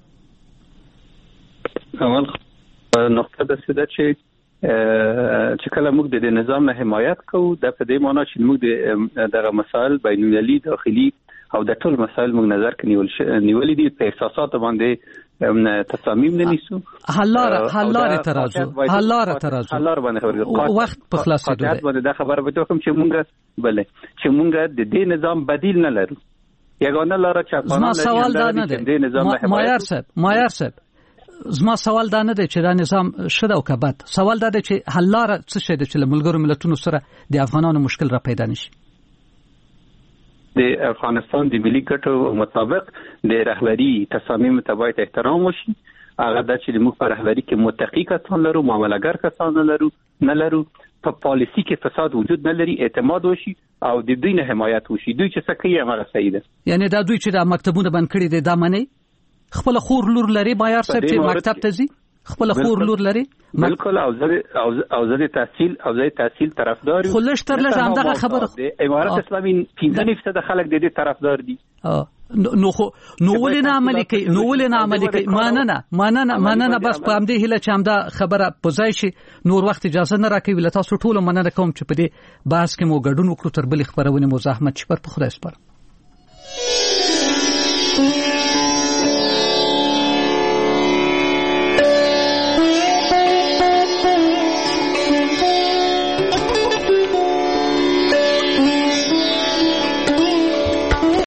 اول نقطه د سده چې کله موږ د نظام نه حمایت کوو، د په دې معنی چې موږ دغه مسائل بین‌المللي، داخلي او د ټول مسائل موږ نظر کې نیولې دي، په احساسات باندې تصامیم نه نیسو. حلاره ترازو باندې وخت په خلاصې دوه باندې دا خبره به کوم چې مونږ د دې نظام بدیل نه لرو. یګانه لاره چې افغانان سوال دا نه دی. مایار صاحب زما سوال دا نه دی چې دا نظام شته او کبد. سوال دا دی چې حلاره څه شي چې ملګرو ملتونو سره د افغانانو مشکل را پیدا نشي. د افغانستان د ملي ګټو مطابق د رهبری تصامیم ته باید احترام وشي. هغه د چې موږ په رهبری کې متقی کسان لرو، معاملهګر کسان نه لرو، په پالیسی کې فساد وجود نه لري، اعتماد وشي او د دوی نه حمایت وشي. دوی چې څه کوي هغه صحیح ده. یعنی دا دوی چې د مکتبونو بند کړي دي دا منی خپل خور لور لري معیار صاحب چې مکتب ته ځي خپل خور لور لري بالکل او زه تحصیل طرفدار یم. خو لشتر لږ همدغه خبره د امارت اسلامي 15% خلک د دې طرفدار دي. نو ولې نه عملي کوي؟ مننه بس په همدې هیله چې همدا خبره په ځای شي. نور وخت اجازه نه راکوي. له تاسو ټولو مننه کوم چې په دې بحث کې مو ګډون وکړو. تر بلې خبرونه مو زحمت شپر په خدای سپارم.